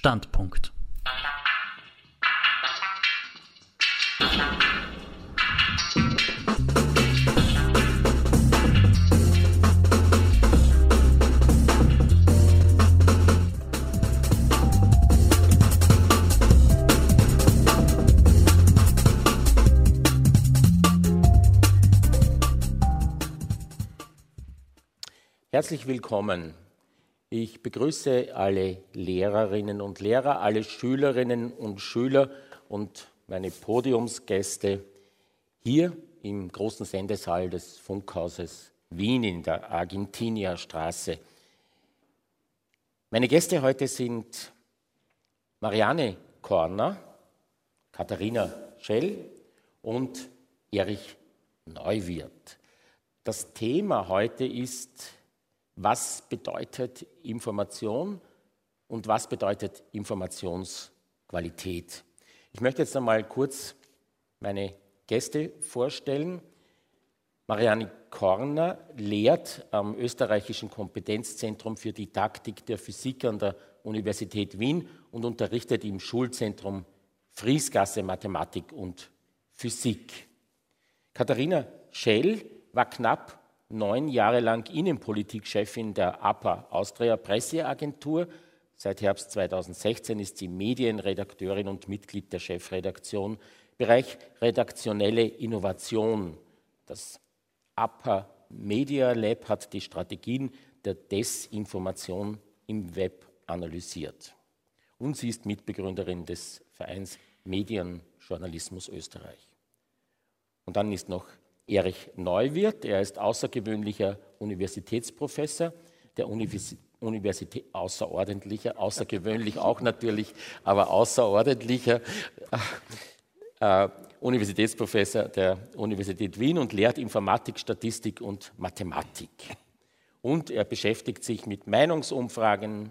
Standpunkt. Herzlich willkommen. Ich begrüße alle Lehrerinnen und Lehrer, alle Schülerinnen und Schüler und meine Podiumsgäste hier im großen Sendesaal des Funkhauses Wien in der Argentinierstraße. Meine Gäste heute sind Marianne Korner, Katharina Schell und Erich Neuwirth. Das Thema heute ist: Was bedeutet Information und was bedeutet Informationsqualität? Ich möchte jetzt einmal kurz meine Gäste vorstellen. Marianne Korner lehrt am Österreichischen Kompetenzzentrum für Didaktik der Physik an der Universität Wien und unterrichtet im Schulzentrum Friesgasse Mathematik und Physik. Katharina Schell war knapp 9 Jahre lang Innenpolitikchefin der APA Austria Presseagentur. Seit Herbst 2016 ist sie Medienredakteurin und Mitglied der Chefredaktion, Bereich redaktionelle Innovation. Das APA Media Lab hat die Strategien der Desinformation im Web analysiert. Und sie ist Mitbegründerin des Vereins Medienjournalismus Österreich. Und dann ist noch Erich Neuwirth, er ist außergewöhnlicher Universitätsprofessor der Universität, außergewöhnlich auch natürlich, aber außerordentlicher Universitätsprofessor der Universität Wien und lehrt Informatik, Statistik und Mathematik. Und er beschäftigt sich mit Meinungsumfragen,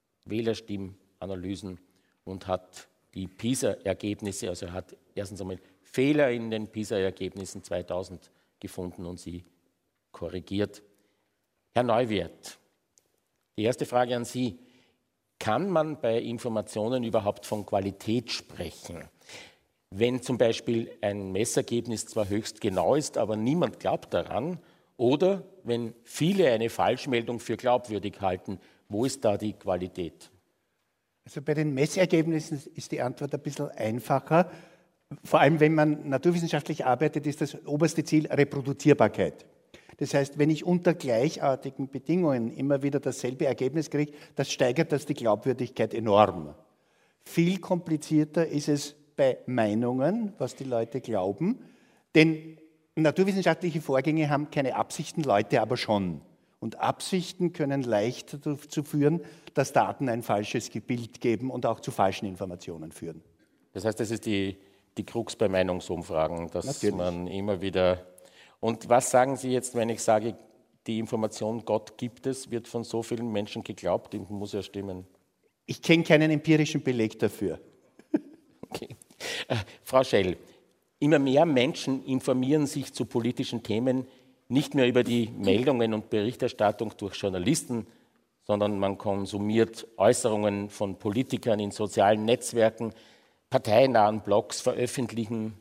Wählerstimmenanalysen und hat die PISA-Ergebnisse, also er hat erstens einmal Fehler in den PISA-Ergebnissen 2000 gefunden und sie korrigiert. Herr Neuwirth, die erste Frage an Sie. Kann man bei Informationen überhaupt von Qualität sprechen? Wenn zum Beispiel ein Messergebnis zwar höchst genau ist, aber niemand glaubt daran, oder wenn viele eine Falschmeldung für glaubwürdig halten, wo ist da die Qualität? Also bei den Messergebnissen ist die Antwort ein bisschen einfacher. Vor allem, wenn man naturwissenschaftlich arbeitet, ist das oberste Ziel Reproduzierbarkeit. Das heißt, wenn ich unter gleichartigen Bedingungen immer wieder dasselbe Ergebnis kriege, das steigert das die Glaubwürdigkeit enorm. Viel komplizierter ist es bei Meinungen, was die Leute glauben, denn naturwissenschaftliche Vorgänge haben keine Absichten, Leute aber schon. Und Absichten können leicht dazu führen, dass Daten ein falsches Bild geben und auch zu falschen Informationen führen. Das heißt, das ist die Krux bei Meinungsumfragen, dass natürlich man immer wieder... Und was sagen Sie jetzt, wenn ich sage, die Information Gott gibt es, wird von so vielen Menschen geglaubt, die muss ja stimmen? Ich kenne keinen empirischen Beleg dafür. Okay. Frau Schell, immer mehr Menschen informieren sich zu politischen Themen nicht mehr über die Meldungen und Berichterstattung durch Journalisten, sondern man konsumiert Äußerungen von Politikern in sozialen Netzwerken, parteinahen Blogs, Veröffentlichungen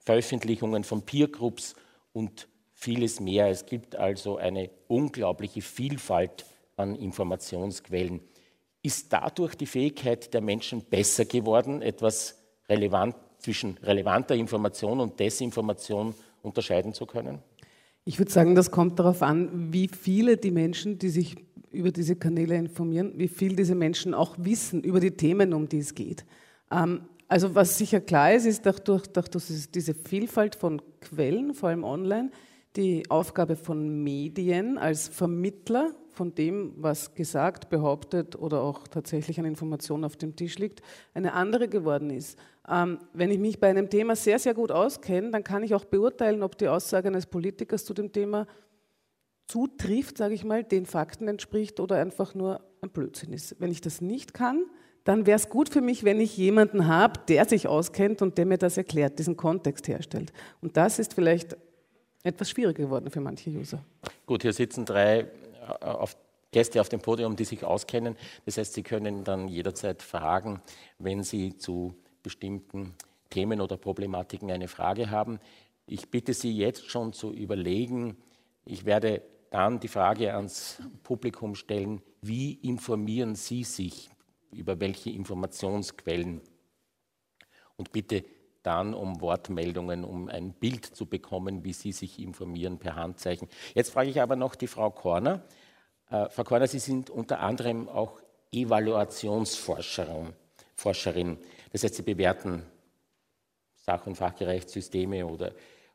von Peergroups und vieles mehr. Es gibt also eine unglaubliche Vielfalt an Informationsquellen. Ist dadurch die Fähigkeit der Menschen besser geworden, etwas zwischen relevanter Information und Desinformation unterscheiden zu können? Ich würde sagen, das kommt darauf an, wie viele die Menschen, die sich über diese Kanäle informieren, wie viel diese Menschen auch wissen über die Themen, um die es geht. Also was sicher klar ist durch diese Vielfalt von Quellen, vor allem online, die Aufgabe von Medien als Vermittler von dem, was gesagt, behauptet oder auch tatsächlich an Informationen auf dem Tisch liegt, eine andere geworden ist. Wenn ich mich bei einem Thema sehr, sehr gut auskenne, dann kann ich auch beurteilen, ob die Aussage eines Politikers zu dem Thema zutrifft, sage ich mal, den Fakten entspricht oder einfach nur ein Blödsinn ist. Wenn ich das nicht kann, dann wäre es gut für mich, wenn ich jemanden habe, der sich auskennt und der mir das erklärt, diesen Kontext herstellt. Und das ist vielleicht etwas schwieriger geworden für manche User. Gut, hier sitzen 3 auf Gäste auf dem Podium, die sich auskennen. Das heißt, Sie können dann jederzeit fragen, wenn Sie zu bestimmten Themen oder Problematiken eine Frage haben. Ich bitte Sie jetzt schon zu überlegen, ich werde dann die Frage ans Publikum stellen, wie informieren Sie sich, über welche Informationsquellen? Und bitte dann um Wortmeldungen, um ein Bild zu bekommen, wie Sie sich informieren per Handzeichen. Jetzt frage ich aber noch die Frau Korner. Frau Korner, Sie sind unter anderem auch Evaluationsforscherin. Das heißt, Sie bewerten Sach- und Fachgerechtssysteme oder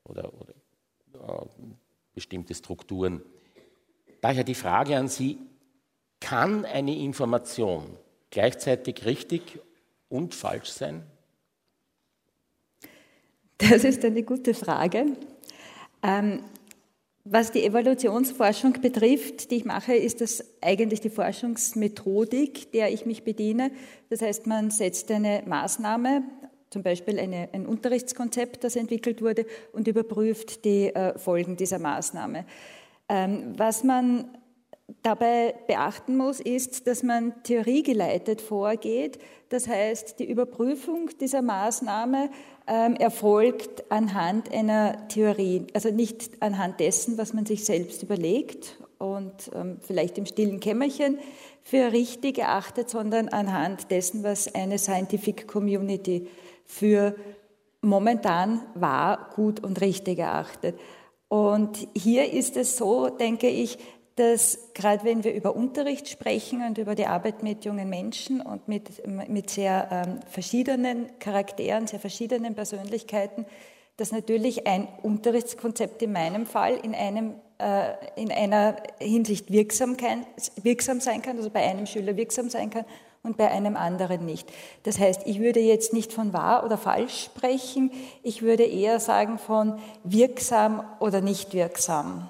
bestimmte Strukturen. Daher die Frage an Sie, kann eine Information gleichzeitig richtig und falsch sein? Das ist eine gute Frage. Was die Evaluationsforschung betrifft, die ich mache, ist das eigentlich die Forschungsmethodik, der ich mich bediene. Das heißt, man setzt eine Maßnahme, zum Beispiel ein Unterrichtskonzept, das entwickelt wurde, und überprüft die Folgen dieser Maßnahme. Was man dabei beachten muss, ist, dass man theoriegeleitet vorgeht. Das heißt, die Überprüfung dieser Maßnahme erfolgt anhand einer Theorie, also nicht anhand dessen, was man sich selbst überlegt und vielleicht im stillen Kämmerchen für richtig erachtet, sondern anhand dessen, was eine Scientific Community für momentan wahr, gut und richtig erachtet. Und hier ist es so, denke ich, dass gerade wenn wir über Unterricht sprechen und über die Arbeit mit jungen Menschen und mit sehr verschiedenen Charakteren, sehr verschiedenen Persönlichkeiten, dass natürlich ein Unterrichtskonzept in meinem Fall in einer Hinsicht wirksam sein kann, also bei einem Schüler wirksam sein kann und bei einem anderen nicht. Das heißt, ich würde jetzt nicht von wahr oder falsch sprechen, ich würde eher sagen von wirksam oder nicht wirksam.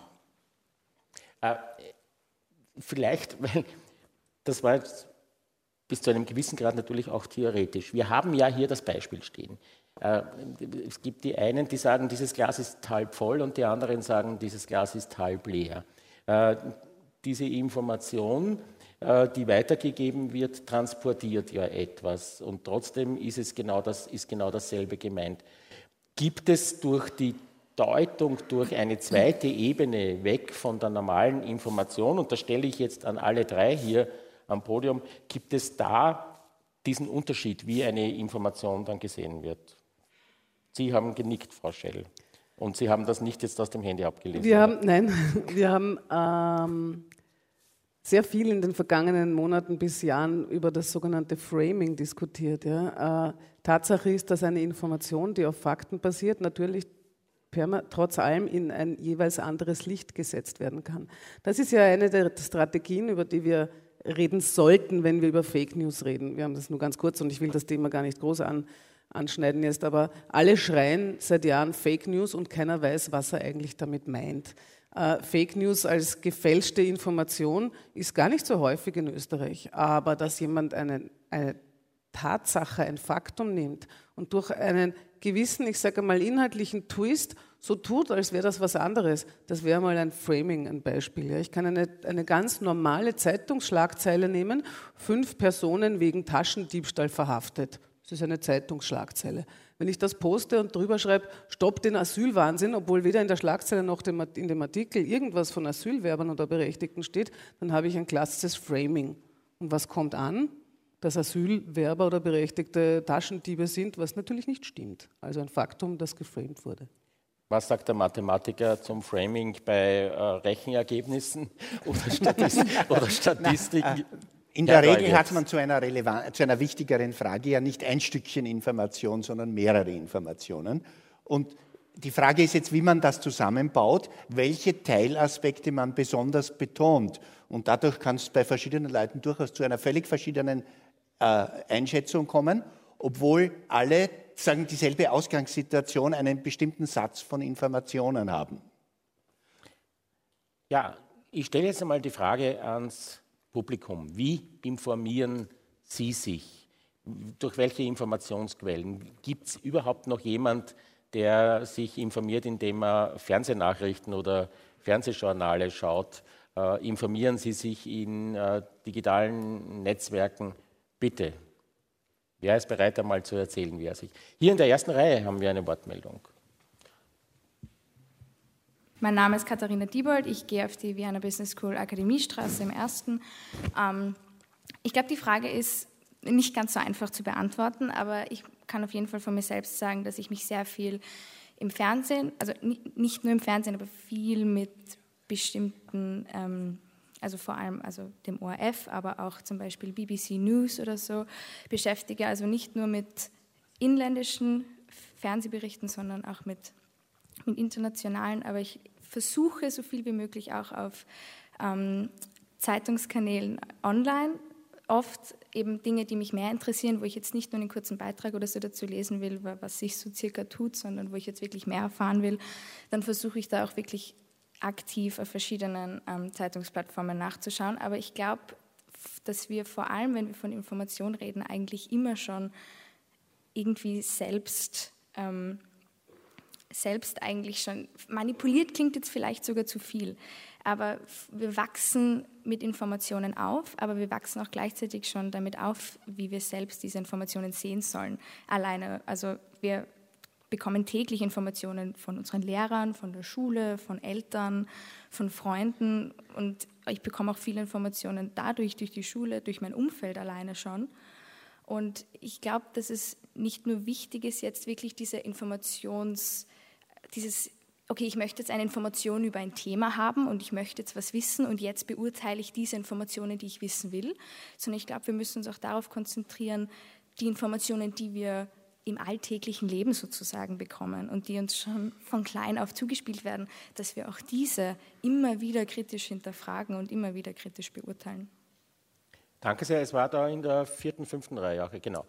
Vielleicht, weil das war jetzt bis zu einem gewissen Grad natürlich auch theoretisch. Wir haben ja hier das Beispiel stehen. Es gibt die einen, die sagen, dieses Glas ist halb voll, und die anderen sagen, dieses Glas ist halb leer. Diese Information, die weitergegeben wird, transportiert ja etwas, und trotzdem ist genau dasselbe gemeint. Gibt es durch die Deutung, durch eine zweite Ebene weg von der normalen Information, und da stelle ich jetzt an alle drei hier am Podium, gibt es da diesen Unterschied, wie eine Information dann gesehen wird? Sie haben genickt, Frau Schell, und Sie haben das nicht jetzt aus dem Handy abgelesen. Wir haben sehr viel in den vergangenen Monaten bis Jahren über das sogenannte Framing diskutiert. Ja. Tatsache ist, dass eine Information, die auf Fakten basiert, natürlich trotz allem in ein jeweils anderes Licht gesetzt werden kann. Das ist ja eine der Strategien, über die wir reden sollten, wenn wir über Fake News reden. Wir haben das nur ganz kurz, und ich will das Thema gar nicht groß anschneiden jetzt, aber alle schreien seit Jahren Fake News und keiner weiß, was er eigentlich damit meint. Fake News als gefälschte Information ist gar nicht so häufig in Österreich, aber dass jemand eine Tatsache, ein Faktum nimmt und durch einen gewissen, ich sage mal, inhaltlichen Twist so tut, als wäre das was anderes, das wäre mal ein Framing, ein Beispiel. Ja. Ich kann eine ganz normale Zeitungsschlagzeile nehmen, 5 Personen wegen Taschendiebstahl verhaftet. Das ist eine Zeitungsschlagzeile. Wenn ich das poste und drüber schreibe, stopp den Asylwahnsinn, obwohl weder in der Schlagzeile noch in dem Artikel irgendwas von Asylwerbern oder Berechtigten steht, dann habe ich ein klassisches Framing. Und was kommt an? Dass Asylwerber oder Berechtigte Taschendiebe sind, was natürlich nicht stimmt. Also ein Faktum, das geframed wurde. Was sagt der Mathematiker zum Framing bei Rechenergebnissen oder Statistiken? In der Regel hat man zu einer wichtigeren Frage ja nicht ein Stückchen Information, sondern mehrere Informationen. Und die Frage ist jetzt, wie man das zusammenbaut, welche Teilaspekte man besonders betont. Und dadurch kann es bei verschiedenen Leuten durchaus zu einer völlig verschiedenen Einschätzung kommen, obwohl alle sagen, dieselbe Ausgangssituation, einen bestimmten Satz von Informationen haben. Ja, ich stelle jetzt einmal die Frage ans Publikum. Wie informieren Sie sich? Durch welche Informationsquellen? Gibt es überhaupt noch jemand, der sich informiert, indem er Fernsehnachrichten oder Fernsehjournale schaut? informieren Sie sich in digitalen Netzwerken. Bitte. Wer ist bereit, einmal zu erzählen, wie er sich... Hier in der ersten Reihe haben wir eine Wortmeldung. Mein Name ist Katharina Diebold, ich gehe auf die Vienna Business School Akademiestraße im 1. Ich glaube, die Frage ist nicht ganz so einfach zu beantworten, aber ich kann auf jeden Fall von mir selbst sagen, dass ich mich sehr viel im Fernsehen, also nicht nur im Fernsehen, aber viel mit bestimmten, also vor allem also dem ORF, aber auch zum Beispiel BBC News oder so beschäftige, also nicht nur mit inländischen Fernsehberichten, sondern auch mit internationalen, aber ich versuche so viel wie möglich auch auf Zeitungskanälen online, oft eben Dinge, die mich mehr interessieren, wo ich jetzt nicht nur einen kurzen Beitrag oder so dazu lesen will, was sich so circa tut, sondern wo ich jetzt wirklich mehr erfahren will, dann versuche ich da auch wirklich aktiv auf verschiedenen Zeitungsplattformen nachzuschauen. Aber ich glaube, dass wir vor allem, wenn wir von Information reden, eigentlich immer schon irgendwie selbst eigentlich schon, manipuliert klingt jetzt vielleicht sogar zu viel, aber wir wachsen mit Informationen auf, aber wir wachsen auch gleichzeitig schon damit auf, wie wir selbst diese Informationen sehen sollen. Alleine, also wir bekommen täglich Informationen von unseren Lehrern, von der Schule, von Eltern, von Freunden und ich bekomme auch viele Informationen dadurch, durch die Schule, durch mein Umfeld alleine schon. Und ich glaube, dass es nicht nur wichtig ist, jetzt wirklich okay, ich möchte jetzt eine Information über ein Thema haben und ich möchte jetzt was wissen und jetzt beurteile ich diese Informationen, die ich wissen will, sondern ich glaube, wir müssen uns auch darauf konzentrieren, die Informationen, die wir im alltäglichen Leben sozusagen bekommen und die uns schon von klein auf zugespielt werden, dass wir auch diese immer wieder kritisch hinterfragen und immer wieder kritisch beurteilen. Danke sehr, es war da in der 4., 5. Reihe, genau.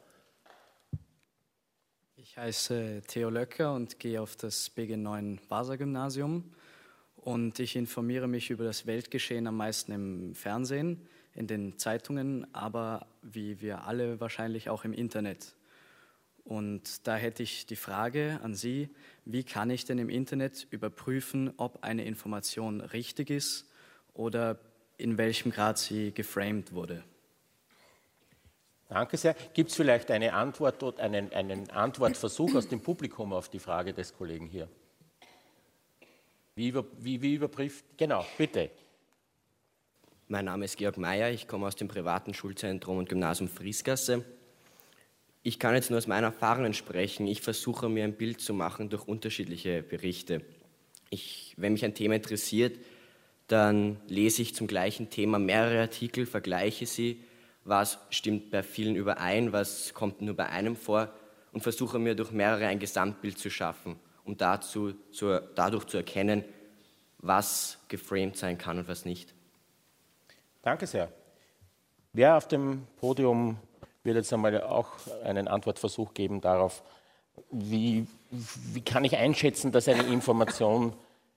Ich heiße Theo Löcker und gehe auf das BG9 Vasa-Gymnasium und ich informiere mich über das Weltgeschehen am meisten im Fernsehen, in den Zeitungen, aber wie wir alle wahrscheinlich auch im Internet. Und da hätte ich die Frage an Sie, wie kann ich denn im Internet überprüfen, ob eine Information richtig ist oder in welchem Grad sie geframed wurde? Danke sehr. Gibt es vielleicht eine Antwort oder einen Antwortversuch aus dem Publikum auf die Frage des Kollegen hier? Wie überprüft? Genau, bitte. Mein Name ist Georg Meyer, ich komme aus dem privaten Schulzentrum und Gymnasium Friesgasse. Ich kann jetzt nur aus meinen Erfahrungen sprechen. Ich versuche mir ein Bild zu machen durch unterschiedliche Berichte. Wenn mich ein Thema interessiert, dann lese ich zum gleichen Thema mehrere Artikel, vergleiche sie, was stimmt bei vielen überein, was kommt nur bei einem vor und versuche mir durch mehrere ein Gesamtbild zu schaffen, um dadurch zu erkennen, was geframed sein kann und was nicht. Danke sehr. Wer auf dem Podium wird jetzt einmal auch einen Antwortversuch geben darauf, wie kann ich einschätzen, dass eine Information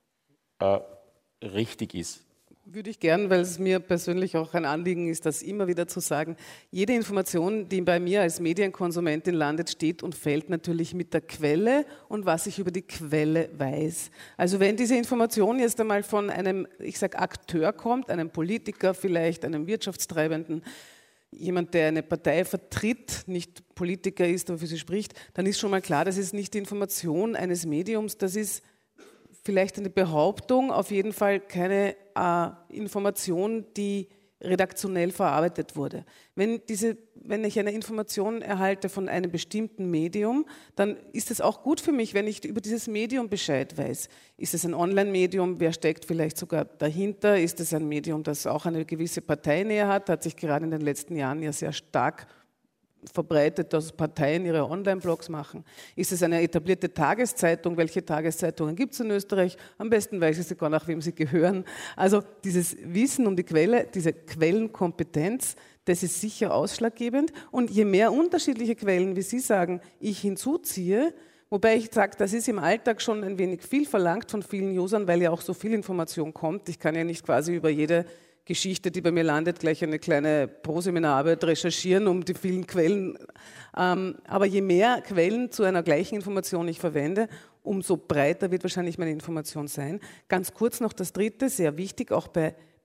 richtig ist? Würde ich gern, weil es mir persönlich auch ein Anliegen ist, das immer wieder zu sagen. Jede Information, die bei mir als Medienkonsumentin landet, steht und fällt natürlich mit der Quelle und was ich über die Quelle weiß. Also wenn diese Information jetzt einmal von einem, ich sage Akteur kommt, einem Politiker vielleicht, einem Wirtschaftstreibenden, jemand, der eine Partei vertritt, nicht Politiker ist, aber für sie spricht, dann ist schon mal klar, das ist nicht die Information eines Mediums, das ist vielleicht eine Behauptung, auf jeden Fall keine Information, die redaktionell verarbeitet wurde. Wenn ich eine Information erhalte von einem bestimmten Medium, dann ist es auch gut für mich, wenn ich über dieses Medium Bescheid weiß. Ist es ein Online-Medium? Wer steckt vielleicht sogar dahinter? Ist es ein Medium, das auch eine gewisse Parteinähe hat? Hat sich gerade in den letzten Jahren ja sehr stark verbreitet, dass Parteien ihre Online-Blogs machen. Ist es eine etablierte Tageszeitung? Welche Tageszeitungen gibt es in Österreich? Am besten weiß ich sogar, nach wem sie gehören. Also dieses Wissen um die Quelle, diese Quellenkompetenz, das ist sicher ausschlaggebend. Und je mehr unterschiedliche Quellen, wie Sie sagen, ich hinzuziehe, wobei ich sage, das ist im Alltag schon ein wenig viel verlangt von vielen Usern, weil ja auch so viel Information kommt. Ich kann ja nicht quasi über jede Geschichte, die bei mir landet, gleich eine kleine Proseminararbeit recherchieren, um die vielen Quellen. Aber je mehr Quellen zu einer gleichen Information ich verwende, umso breiter wird wahrscheinlich meine Information sein. Ganz kurz noch das Dritte, sehr wichtig, auch bei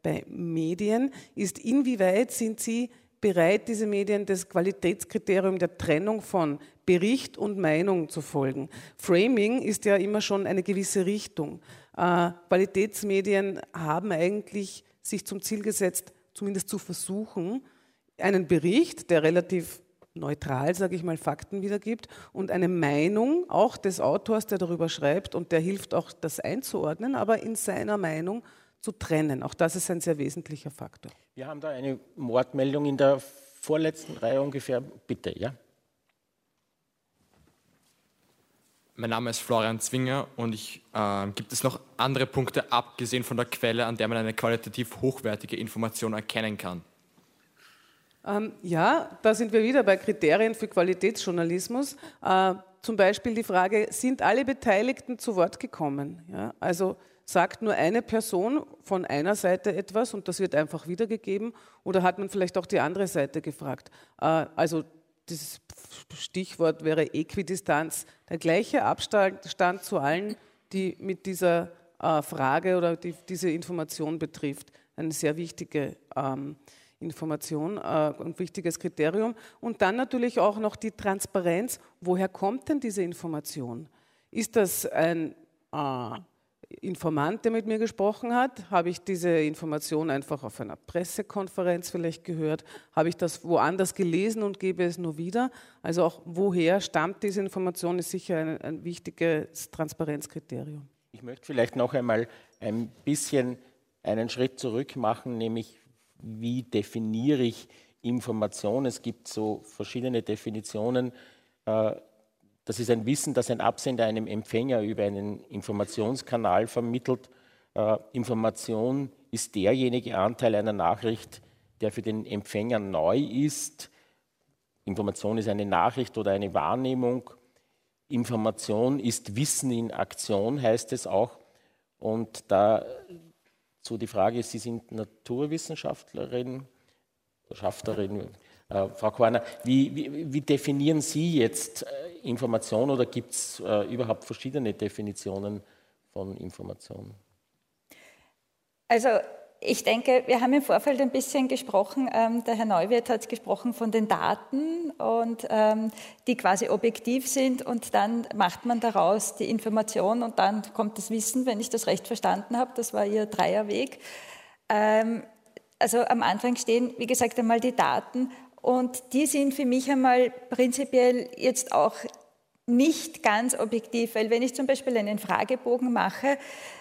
bei Medien ist, inwieweit sind Sie bereit, diese Medien das Qualitätskriterium der Trennung von Bericht und Meinung zu folgen? Framing ist ja immer schon eine gewisse Richtung. Qualitätsmedien haben eigentlich sich zum Ziel gesetzt, zumindest zu versuchen, einen Bericht, der relativ neutral, sage ich mal, Fakten wiedergibt und eine Meinung auch des Autors, der darüber schreibt und der hilft auch, das einzuordnen, aber in seiner Meinung zu trennen. Auch das ist ein sehr wesentlicher Faktor. Wir haben da eine Wortmeldung in der vorletzten Reihe ungefähr. Bitte, ja? Mein Name ist Florian Zwinger und gibt es noch andere Punkte, abgesehen von der Quelle, an der man eine qualitativ hochwertige Information erkennen kann? Ja, da sind wir wieder bei Kriterien für Qualitätsjournalismus. Zum Beispiel die Frage, sind alle Beteiligten zu Wort gekommen? Ja, also sagt nur eine Person von einer Seite etwas und das wird einfach wiedergegeben, oder hat man vielleicht auch die andere Seite gefragt? Also das Stichwort wäre Äquidistanz, der gleiche Abstand zu allen, die mit dieser Frage oder diese Information betrifft. Eine sehr wichtige Information, ein wichtiges Kriterium. Und dann natürlich auch noch die Transparenz. Woher kommt denn diese Information? Ist das ein Informant, der mit mir gesprochen hat? Habe ich diese Information einfach auf einer Pressekonferenz vielleicht gehört? Habe ich das woanders gelesen und gebe es nur wieder? Also auch woher stammt diese Information, ist sicher ein wichtiges Transparenzkriterium. Ich möchte vielleicht noch einmal ein bisschen einen Schritt zurück machen, nämlich wie definiere ich Information? Es gibt so verschiedene Definitionen. Das ist ein Wissen, das ein Absender einem Empfänger über einen Informationskanal vermittelt. Information ist derjenige Anteil einer Nachricht, der für den Empfänger neu ist. Information ist eine Nachricht oder eine Wahrnehmung. Information ist Wissen in Aktion, heißt es auch. Und da so die Frage, Sie sind Naturwissenschaftlerin, Frau Korner, wie definieren Sie jetzt Information oder gibt es überhaupt verschiedene Definitionen von Information? Also ich denke, wir haben im Vorfeld ein bisschen gesprochen, der Herr Neuwirth hat gesprochen von den Daten, und die quasi objektiv sind, und dann macht man daraus die Information und dann kommt das Wissen, wenn ich das recht verstanden habe. Das war Ihr Dreierweg. Also am Anfang stehen, wie gesagt, einmal die Daten, und die sind für mich einmal prinzipiell jetzt auch nicht ganz objektiv, weil wenn ich zum Beispiel einen Fragebogen mache,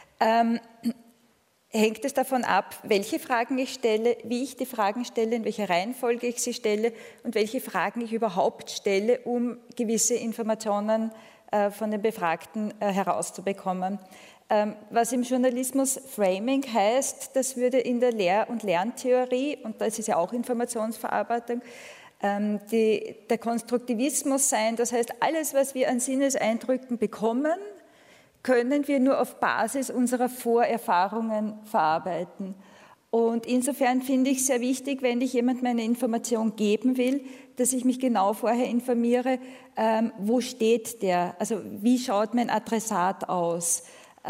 hängt es davon ab, welche Fragen ich stelle, wie ich die Fragen stelle, in welcher Reihenfolge ich sie stelle und welche Fragen ich überhaupt stelle, um gewisse Informationen von den Befragten herauszubekommen. Was im Journalismus Framing heißt, das würde in der Lehr- und Lerntheorie, und das ist ja auch Informationsverarbeitung, der Konstruktivismus sein. Das heißt, alles, was wir an Sinneseindrücken bekommen, können wir nur auf Basis unserer Vorerfahrungen verarbeiten. Und insofern finde ich es sehr wichtig, wenn ich jemandem eine Information geben will, dass ich mich genau vorher informiere, wo steht der, also wie schaut mein Adressat aus,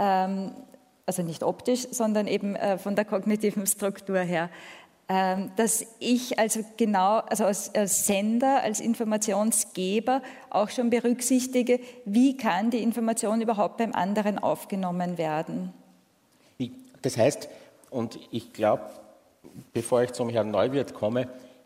also nicht optisch, sondern eben von der kognitiven Struktur her. Dass ich also genau, also als Sender, als Informationsgeber auch schon berücksichtige, wie kann die Information überhaupt beim anderen aufgenommen werden. Das heißt, und ich glaube, bevor ich zum Herrn Neuwirth komme,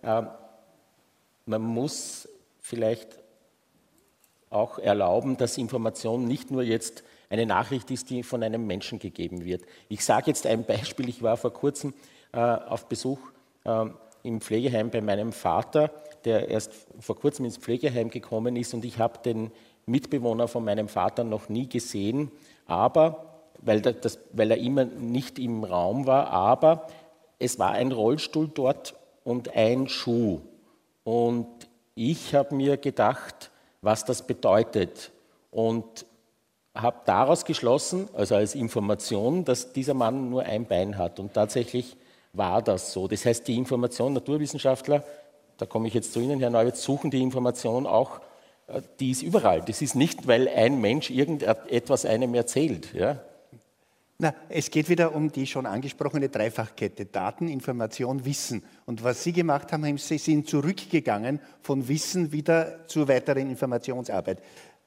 man muss vielleicht auch erlauben, dass Information nicht nur jetzt eine Nachricht ist, die von einem Menschen gegeben wird. Ich sage jetzt ein Beispiel. Ich war vor kurzem auf Besuch im Pflegeheim bei meinem Vater, der erst vor kurzem ins Pflegeheim gekommen ist, und ich habe den Mitbewohner von meinem Vater noch nie gesehen, aber, weil er immer nicht im Raum war, aber es war ein Rollstuhl dort und ein Schuh. Und ich habe mir gedacht, was das bedeutet, und habe daraus geschlossen, also als Information, dass dieser Mann nur ein Bein hat, und tatsächlich war das so. Das heißt, die Information, Naturwissenschaftler, da komme ich jetzt zu Ihnen, Herr Neuwirth, suchen die Information auch, die ist überall. Das ist nicht, weil ein Mensch irgendetwas einem erzählt. Ja? Na, es geht wieder um die schon angesprochene Dreifachkette: Daten, Information, Wissen. Und was Sie gemacht haben, Sie sind zurückgegangen von Wissen wieder zur weiteren Informationsarbeit.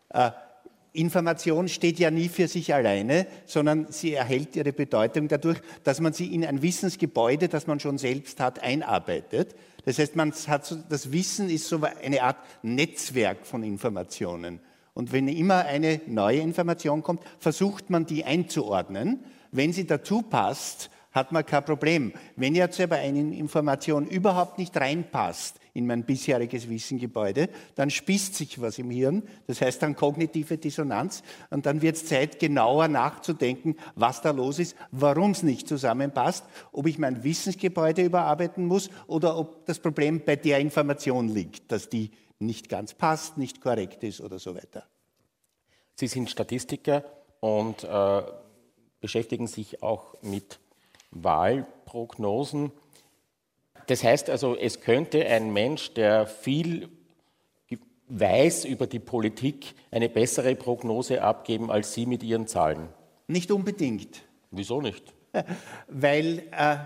Information steht ja nie für sich alleine, sondern sie erhält ihre Bedeutung dadurch, dass man sie in ein Wissensgebäude, das man schon selbst hat, einarbeitet. Das heißt, das Wissen ist so eine Art Netzwerk von Informationen. Und wenn immer eine neue Information kommt, versucht man, die einzuordnen. Wenn sie dazu passt, hat man kein Problem. Wenn jetzt aber eine Information überhaupt nicht reinpasst in mein bisheriges Wissengebäude, dann spießt sich was im Hirn. Das heißt dann kognitive Dissonanz. Und dann wird es Zeit, genauer nachzudenken, was da los ist, warum es nicht zusammenpasst, ob ich mein Wissensgebäude überarbeiten muss oder ob das Problem bei der Information liegt, dass die nicht ganz passt, nicht korrekt ist oder so weiter. Sie sind Statistiker und beschäftigen sich auch mit Wahlprognosen. Das heißt also, es könnte ein Mensch, der viel weiß über die Politik, eine bessere Prognose abgeben als Sie mit Ihren Zahlen? Nicht unbedingt. Wieso nicht? Weil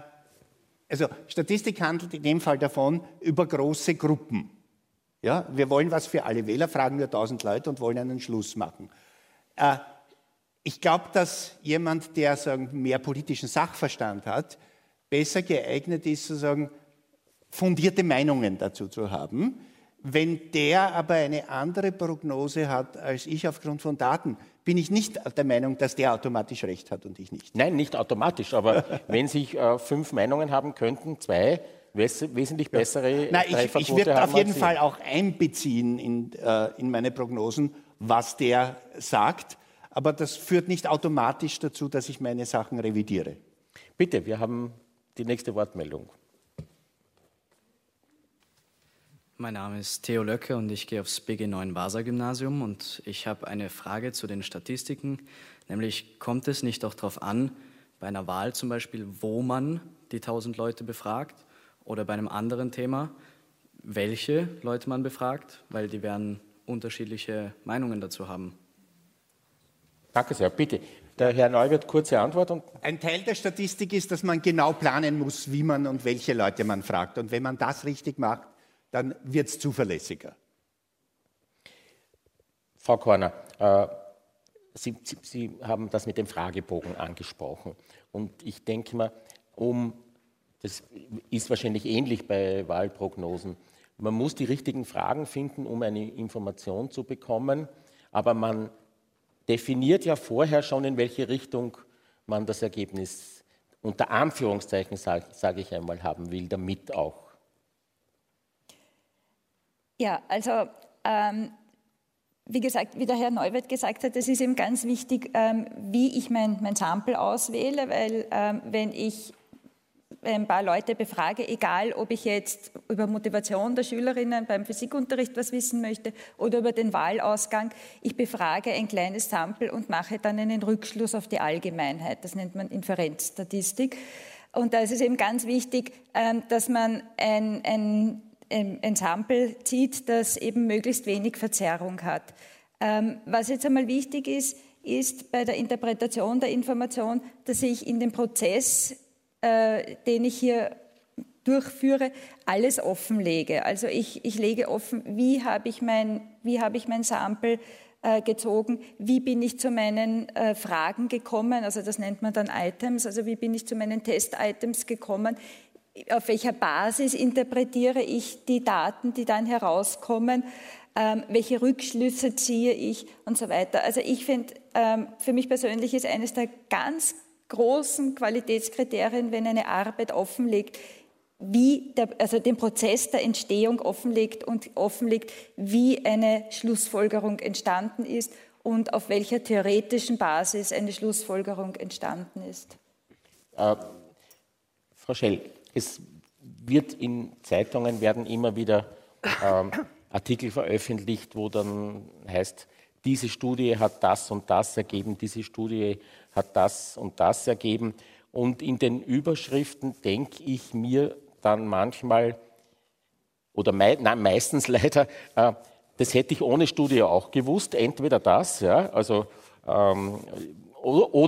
Statistik handelt in dem Fall davon über große Gruppen. Ja, wir wollen was für alle Wähler, fragen nur 1000 Leute und wollen einen Schluss machen. Ich glaube, dass jemand, der mehr politischen Sachverstand hat, besser geeignet ist, sozusagen fundierte Meinungen dazu zu haben. Wenn der aber eine andere Prognose hat als ich aufgrund von Daten, bin ich nicht der Meinung, dass der automatisch recht hat und ich nicht. Nein, nicht automatisch, aber wenn sich 5 Meinungen haben könnten, 2 wesentlich bessere Trefferquote ich würde auf jeden Fall auch einbeziehen in meine Prognosen, was der sagt, aber das führt nicht automatisch dazu, dass ich meine Sachen revidiere. Bitte, wir haben die nächste Wortmeldung. Mein Name ist Theo Löcke und ich gehe aufs BG9 Vasa-Gymnasium und ich habe eine Frage zu den Statistiken, nämlich kommt es nicht auch darauf an, bei einer Wahl zum Beispiel, wo man die 1000 Leute befragt oder bei einem anderen Thema, welche Leute man befragt, weil die werden unterschiedliche Meinungen dazu haben. Danke sehr, bitte. Der Herr Neuwirth, kurze Antwort. Ein Teil der Statistik ist, dass man genau planen muss, wie man und welche Leute man fragt. Und wenn man das richtig macht, dann wird es zuverlässiger. Frau Korner, Sie haben das mit dem Fragebogen angesprochen. Und ich denke mal, das ist wahrscheinlich ähnlich bei Wahlprognosen, man muss die richtigen Fragen finden, um eine Information zu bekommen, aber man definiert ja vorher schon, in welche Richtung man das Ergebnis unter Anführungszeichen, sage ich einmal, haben will, damit auch. Ja, also wie gesagt, wie der Herr Neuwirth gesagt hat, es ist eben ganz wichtig, wie ich mein Sample auswähle, weil wenn ich ein paar Leute befrage, egal ob ich jetzt über Motivation der Schülerinnen beim Physikunterricht was wissen möchte oder über den Wahlausgang, ich befrage ein kleines Sample und mache dann einen Rückschluss auf die Allgemeinheit. Das nennt man Inferenzstatistik. Und da ist es eben ganz wichtig, dass man ein Sample zieht, das eben möglichst wenig Verzerrung hat. Was jetzt einmal wichtig ist bei der Interpretation der Information, dass ich in dem Prozess, den ich hier durchführe, alles offenlege. Also ich lege offen, wie habe ich mein Sample gezogen, wie bin ich zu meinen Fragen gekommen, also das nennt man dann Items, also wie bin ich zu meinen Test-Items gekommen, auf welcher Basis interpretiere ich die Daten, die dann herauskommen, welche Rückschlüsse ziehe ich und so weiter. Also ich finde, für mich persönlich ist eines der ganz großen Qualitätskriterien, wenn eine Arbeit offenlegt, den Prozess der Entstehung offenlegt und offenlegt, wie eine Schlussfolgerung entstanden ist und auf welcher theoretischen Basis eine Schlussfolgerung entstanden ist. Frau Schell, es wird in Zeitungen werden immer wieder Artikel veröffentlicht, wo dann heißt, diese Studie hat das und das ergeben, diese Studie hat das und das ergeben. Und in den Überschriften denke ich mir dann manchmal, oder meistens leider, das hätte ich ohne Studie auch gewusst, entweder das, ja, also, oder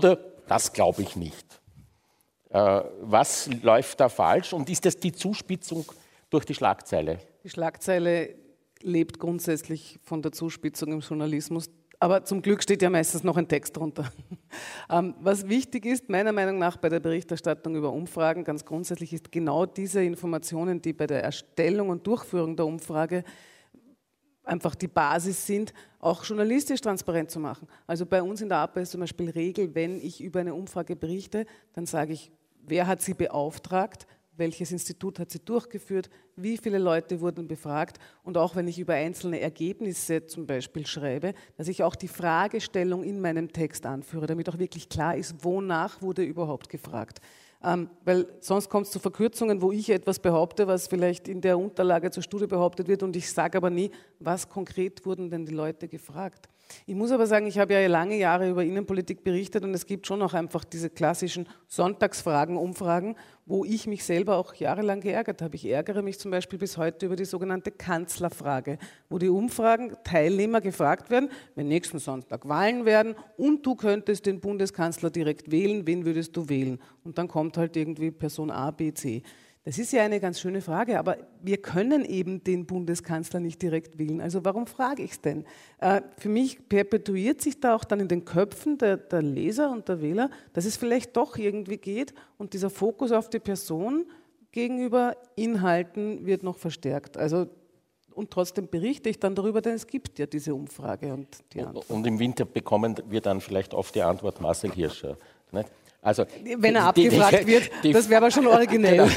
das glaube ich nicht. Was läuft da falsch und ist das die Zuspitzung durch die Schlagzeile? Die Schlagzeile lebt grundsätzlich von der Zuspitzung im Journalismus, aber zum Glück steht ja meistens noch ein Text drunter. Was wichtig ist, meiner Meinung nach bei der Berichterstattung über Umfragen, ganz grundsätzlich ist genau diese Informationen, die bei der Erstellung und Durchführung der Umfrage einfach die Basis sind, auch journalistisch transparent zu machen. Also bei uns in der APA ist zum Beispiel Regel, wenn ich über eine Umfrage berichte, dann sage ich, wer hat sie beauftragt, welches Institut hat sie durchgeführt, wie viele Leute wurden befragt und auch wenn ich über einzelne Ergebnisse zum Beispiel schreibe, dass ich auch die Fragestellung in meinem Text anführe, damit auch wirklich klar ist, wonach wurde überhaupt gefragt. Weil sonst kommt es zu Verkürzungen, wo ich etwas behaupte, was vielleicht in der Unterlage zur Studie behauptet wird und ich sage aber nie, was konkret wurden denn die Leute gefragt. Ich muss aber sagen, ich habe ja lange Jahre über Innenpolitik berichtet und es gibt schon auch einfach diese klassischen Sonntagsfragen, Umfragen, wo ich mich selber auch jahrelang geärgert habe. Ich ärgere mich zum Beispiel bis heute über die sogenannte Kanzlerfrage, wo die Umfragen-Teilnehmer gefragt werden, wenn nächsten Sonntag Wahlen werden und du könntest den Bundeskanzler direkt wählen, wen würdest du wählen? Und dann kommt halt irgendwie Person A, B, C. Das ist ja eine ganz schöne Frage, aber wir können eben den Bundeskanzler nicht direkt wählen. Also warum frage ich es denn? Für mich perpetuiert sich da auch dann in den Köpfen der Leser und der Wähler, dass es vielleicht doch irgendwie geht und dieser Fokus auf die Person gegenüber Inhalten wird noch verstärkt. Also, und trotzdem berichte ich dann darüber, denn es gibt ja diese Umfrage und die Antwort. Und im Winter bekommen wir dann vielleicht oft die Antwort Marcel Hirscher. Nicht? Also, wenn er abgefragt wird, das wäre aber schon originell.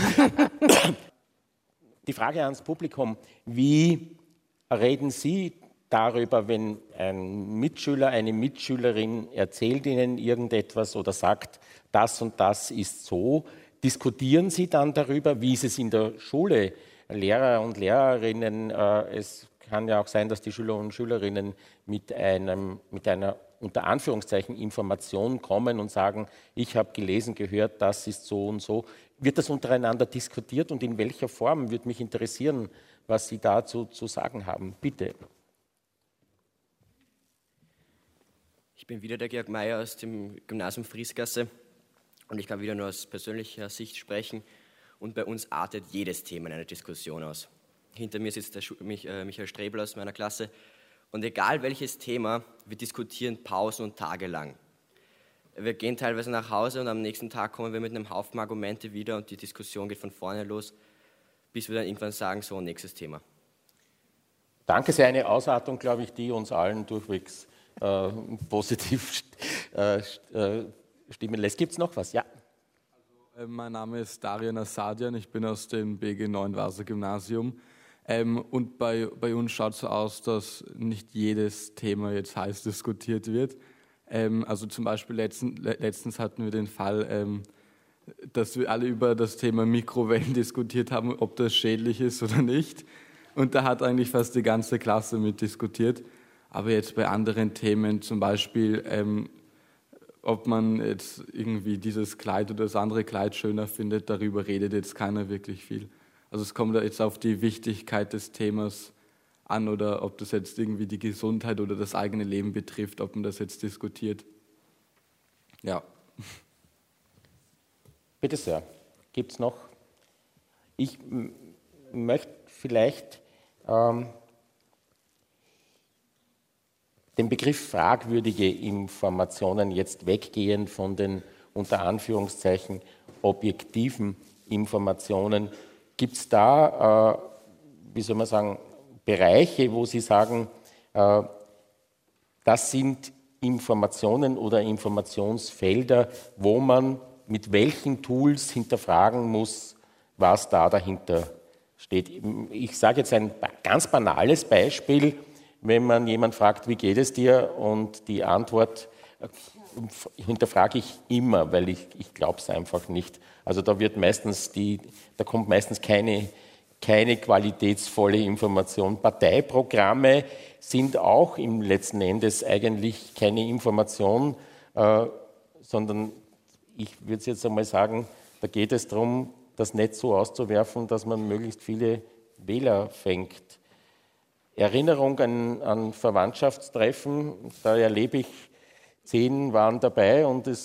Die Frage ans Publikum, wie reden Sie darüber, wenn ein Mitschüler, eine Mitschülerin erzählt Ihnen irgendetwas oder sagt, das und das ist so, diskutieren Sie dann darüber, wie ist es in der Schule, Lehrer und Lehrerinnen, es kann ja auch sein, dass die Schüler und Schülerinnen mit einer unter Anführungszeichen Information kommen und sagen, ich habe gelesen, gehört, das ist so und so. Wird das untereinander diskutiert und in welcher Form? Würde mich interessieren, was Sie dazu zu sagen haben. Bitte. Ich bin wieder der Georg Meier aus dem Gymnasium Friesgasse und ich kann wieder nur aus persönlicher Sicht sprechen. Und bei uns artet jedes Thema in eine Diskussion aus. Hinter mir sitzt der Michael Strebel aus meiner Klasse. Und egal welches Thema, wir diskutieren Pausen und Tage lang. Wir gehen teilweise nach Hause und am nächsten Tag kommen wir mit einem Haufen Argumente wieder und die Diskussion geht von vorne los, bis wir dann irgendwann sagen, so, nächstes Thema. Danke, sehr eine Ausartung, glaube ich, die uns allen durchwegs positiv stimmen lässt. Gibt es noch was? Ja. Also, mein Name ist Darian Assadian, ich bin aus dem BG 9 Vaasa Gymnasium. Und bei uns schaut es so aus, dass nicht jedes Thema jetzt heiß diskutiert wird. Also zum Beispiel letztens hatten wir den Fall, dass wir alle über das Thema Mikrowellen diskutiert haben, ob das schädlich ist oder nicht. Und da hat eigentlich fast die ganze Klasse mitdiskutiert. Aber jetzt bei anderen Themen, zum Beispiel, ob man jetzt irgendwie dieses Kleid oder das andere Kleid schöner findet, darüber redet jetzt keiner wirklich viel. Also es kommt da jetzt auf die Wichtigkeit des Themas an oder ob das jetzt irgendwie die Gesundheit oder das eigene Leben betrifft, ob man das jetzt diskutiert. Ja. Bitte sehr. Gibt es noch? Ich möchte vielleicht den Begriff fragwürdige Informationen jetzt weggehen von den unter Anführungszeichen objektiven Informationen. Gibt es da, wie soll man sagen, Bereiche, wo Sie sagen, das sind Informationen oder Informationsfelder, wo man mit welchen Tools hinterfragen muss, was da dahinter steht? Ich sage jetzt ein ganz banales Beispiel, wenn man jemand fragt, wie geht es dir? Und die Antwort hinterfrage ich immer, weil ich glaube es einfach nicht. Also da kommt meistens keine qualitätsvolle Information. Parteiprogramme sind auch im letzten Endes eigentlich keine Information, sondern ich würde jetzt einmal sagen, da geht es darum, das Netz so auszuwerfen, dass man möglichst viele Wähler fängt. Erinnerung an Verwandtschaftstreffen, da erlebe ich, 10 waren dabei und es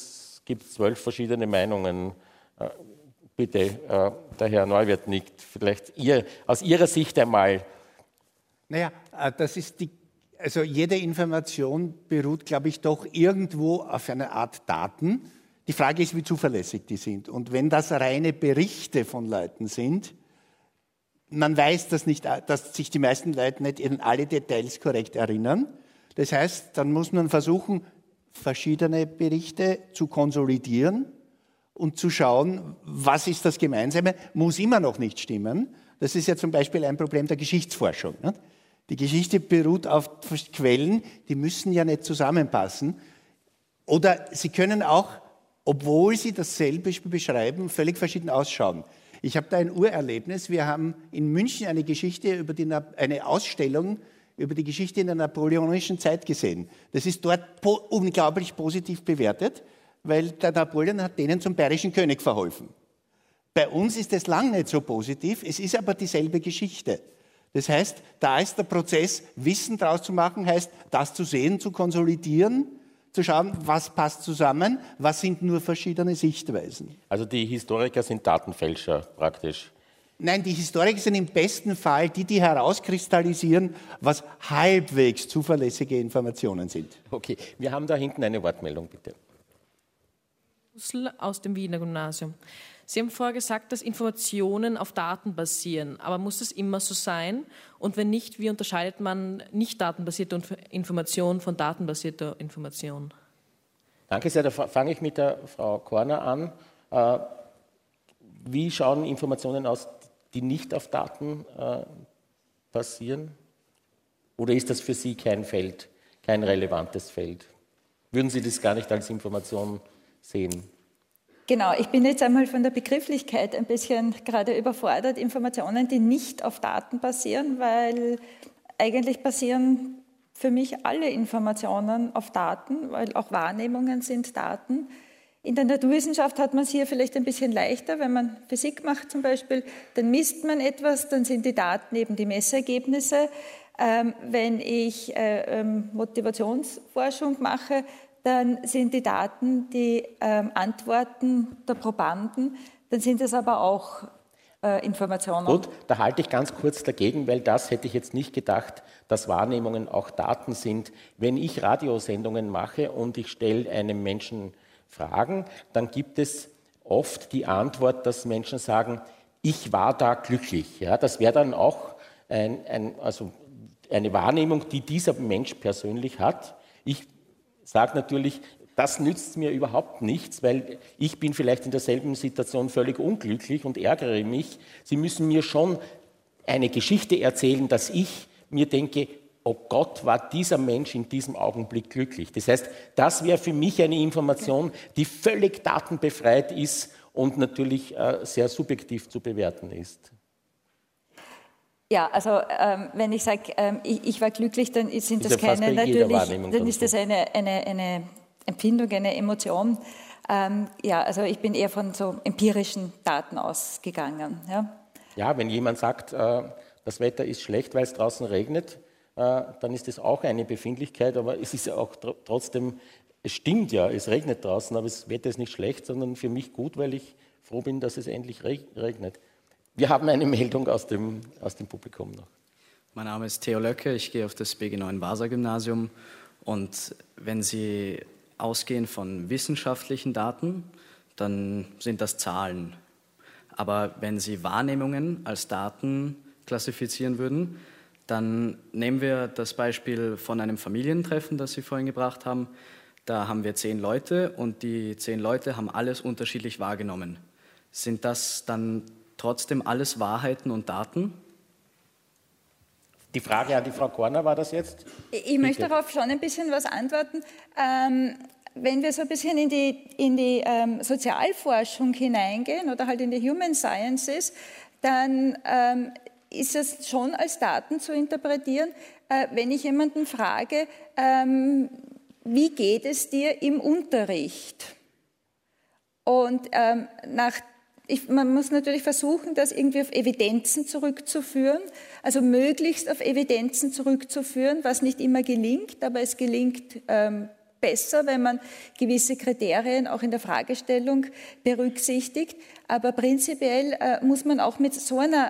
gibt 12 verschiedene Meinungen. Bitte, der Herr Neuwirth nickt. Vielleicht aus Ihrer Sicht einmal. Naja, also jede Information beruht, glaube ich, doch irgendwo auf einer Art Daten. Die Frage ist, wie zuverlässig die sind. Und wenn das reine Berichte von Leuten sind, man weiß das nicht, dass sich die meisten Leute nicht in alle Details korrekt erinnern. Das heißt, dann muss man versuchen, verschiedene Berichte zu konsolidieren und zu schauen, was ist das Gemeinsame, muss immer noch nicht stimmen. Das ist ja zum Beispiel ein Problem der Geschichtsforschung. Nicht? Die Geschichte beruht auf Quellen, die müssen ja nicht zusammenpassen. Oder sie können auch, obwohl sie dasselbe beschreiben, völlig verschieden ausschauen. Ich habe da ein Urerlebnis. Wir haben in München eine Ausstellung über die Geschichte in der napoleonischen Zeit gesehen. Das ist dort unglaublich positiv bewertet, weil der Napoleon hat denen zum bayerischen König verholfen. Bei uns ist es lang nicht so positiv, es ist aber dieselbe Geschichte. Das heißt, da ist der Prozess, Wissen draus zu machen, heißt, das zu sehen, zu konsolidieren, zu schauen, was passt zusammen, was sind nur verschiedene Sichtweisen. Also die Historiker sind Datenfälscher praktisch. Nein, die Historiker sind im besten Fall die herauskristallisieren, was halbwegs zuverlässige Informationen sind. Okay, wir haben da hinten eine Wortmeldung, bitte. Aus dem Wiener Gymnasium. Sie haben vorher gesagt, dass Informationen auf Daten basieren. Aber muss das immer so sein? Und wenn nicht, wie unterscheidet man nicht datenbasierte Information von datenbasierter Information? Danke sehr. Da fange ich mit der Frau Korner an. Wie schauen Informationen aus, die nicht auf Daten basieren? Oder ist das für Sie kein Feld, kein relevantes Feld? Würden Sie das gar nicht als Information sehen? Genau, ich bin jetzt einmal von der Begrifflichkeit ein bisschen gerade überfordert. Informationen, die nicht auf Daten basieren, weil eigentlich basieren für mich alle Informationen auf Daten, weil auch Wahrnehmungen sind Daten. In der Naturwissenschaft hat man es hier vielleicht ein bisschen leichter, wenn man Physik macht zum Beispiel, dann misst man etwas, dann sind die Daten eben die Messergebnisse. Wenn ich Motivationsforschung mache, dann sind die Daten die Antworten der Probanden, dann sind es aber auch Informationen. Gut, da halte ich ganz kurz dagegen, weil das hätte ich jetzt nicht gedacht, dass Wahrnehmungen auch Daten sind. Wenn ich Radiosendungen mache und ich stelle einem Menschen Fragen, dann gibt es oft die Antwort, dass Menschen sagen, ich war da glücklich. Ja, das wäre dann auch also eine Wahrnehmung, die dieser Mensch persönlich hat. Ich sage natürlich, das nützt mir überhaupt nichts, weil ich bin vielleicht in derselben Situation völlig unglücklich und ärgere mich. Sie müssen mir schon eine Geschichte erzählen, dass ich mir denke, oh Gott, war dieser Mensch in diesem Augenblick glücklich. Das heißt, das wäre für mich eine Information, die völlig datenbefreit ist und natürlich sehr subjektiv zu bewerten ist. Ja, also wenn ich sage, ich war glücklich, dann sind das keine natürlich, dann ist das eine Empfindung, eine Emotion. Ja, also ich bin eher von so empirischen Daten ausgegangen. Ja, wenn jemand sagt, das Wetter ist schlecht, weil es draußen regnet, dann ist das auch eine Befindlichkeit, aber es ist ja auch trotzdem, es stimmt ja, es regnet draußen, aber das Wetter ist nicht schlecht, sondern für mich gut, weil ich froh bin, dass es endlich regnet. Wir haben eine Meldung aus dem Publikum noch. Mein Name ist Theo Löcke, ich gehe auf das BG9 Vasa Gymnasium und wenn Sie ausgehen von wissenschaftlichen Daten, dann sind das Zahlen. Aber wenn Sie Wahrnehmungen als Daten klassifizieren würden, dann nehmen wir das Beispiel von einem Familientreffen, das Sie vorhin gebracht haben. Da haben wir 10 Leute und die 10 Leute haben alles unterschiedlich wahrgenommen. Sind das dann trotzdem alles Wahrheiten und Daten? Die Frage an die Frau Korner war das jetzt? Ich möchte darauf schon ein bisschen was antworten. Wenn wir so ein bisschen in die Sozialforschung hineingehen oder halt in die Human Sciences, dann ist es schon als Daten zu interpretieren, wenn ich jemanden frage, wie geht es dir im Unterricht? Und man muss natürlich versuchen, das irgendwie auf Evidenzen zurückzuführen, also möglichst auf Evidenzen zurückzuführen, was nicht immer gelingt, aber es gelingt besser, wenn man gewisse Kriterien auch in der Fragestellung berücksichtigt. Aber prinzipiell muss man auch mit so einer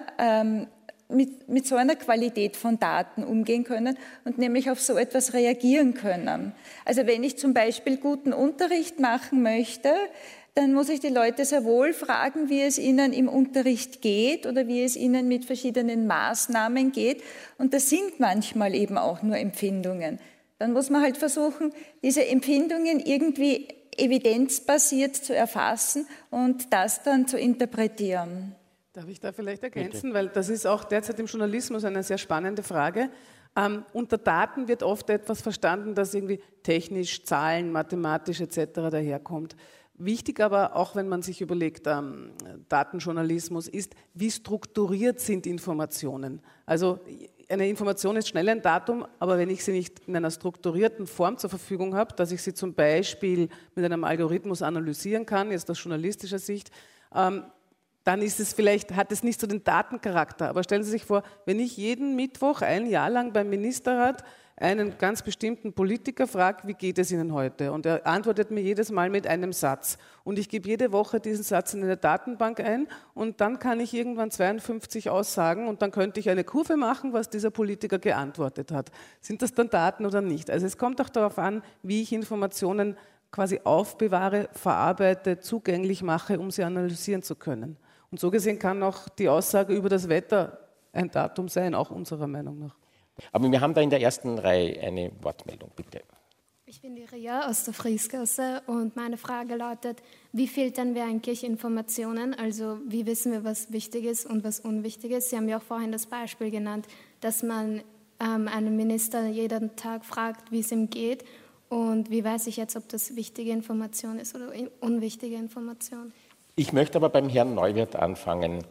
Qualität von Daten umgehen können und nämlich auf so etwas reagieren können. Also wenn ich zum Beispiel guten Unterricht machen möchte, dann muss ich die Leute sehr wohl fragen, wie es ihnen im Unterricht geht oder wie es ihnen mit verschiedenen Maßnahmen geht. Und das sind manchmal eben auch nur Empfindungen. Dann muss man halt versuchen, diese Empfindungen irgendwie evidenzbasiert zu erfassen und das dann zu interpretieren. Darf ich da vielleicht ergänzen? Bitte. Weil das ist auch derzeit im Journalismus eine sehr spannende Frage. Unter Daten wird oft etwas verstanden, das irgendwie technisch, Zahlen, mathematisch etc. daherkommt. Wichtig aber, auch wenn man sich überlegt, Datenjournalismus ist, wie strukturiert sind Informationen? Also eine Information ist schnell ein Datum, aber wenn ich sie nicht in einer strukturierten Form zur Verfügung habe, dass ich sie zum Beispiel mit einem Algorithmus analysieren kann, jetzt aus journalistischer Sicht, dann ist es vielleicht, hat es nicht so den Datencharakter. Aber stellen Sie sich vor, wenn ich jeden Mittwoch ein Jahr lang beim Ministerrat einen ganz bestimmten Politiker frage, wie geht es Ihnen heute? Und er antwortet mir jedes Mal mit einem Satz. Und ich gebe jede Woche diesen Satz in eine Datenbank ein und dann kann ich irgendwann 52 Aussagen und dann könnte ich eine Kurve machen, was dieser Politiker geantwortet hat. Sind das dann Daten oder nicht? Also es kommt auch darauf an, wie ich Informationen quasi aufbewahre, verarbeite, zugänglich mache, um sie analysieren zu können. Und so gesehen kann auch die Aussage über das Wetter ein Datum sein, auch unserer Meinung nach. Aber wir haben da in der ersten Reihe eine Wortmeldung, bitte. Ich bin die Ria aus der Friesgasse und meine Frage lautet, wie filtern wir eigentlich Informationen? Also wie wissen wir, was wichtig ist und was unwichtig ist? Sie haben ja auch vorhin das Beispiel genannt, dass man einen Minister jeden Tag fragt, wie es ihm geht. Und wie weiß ich jetzt, ob das wichtige Information ist oder unwichtige Information? Ich möchte aber beim Herrn Neuwirth anfangen.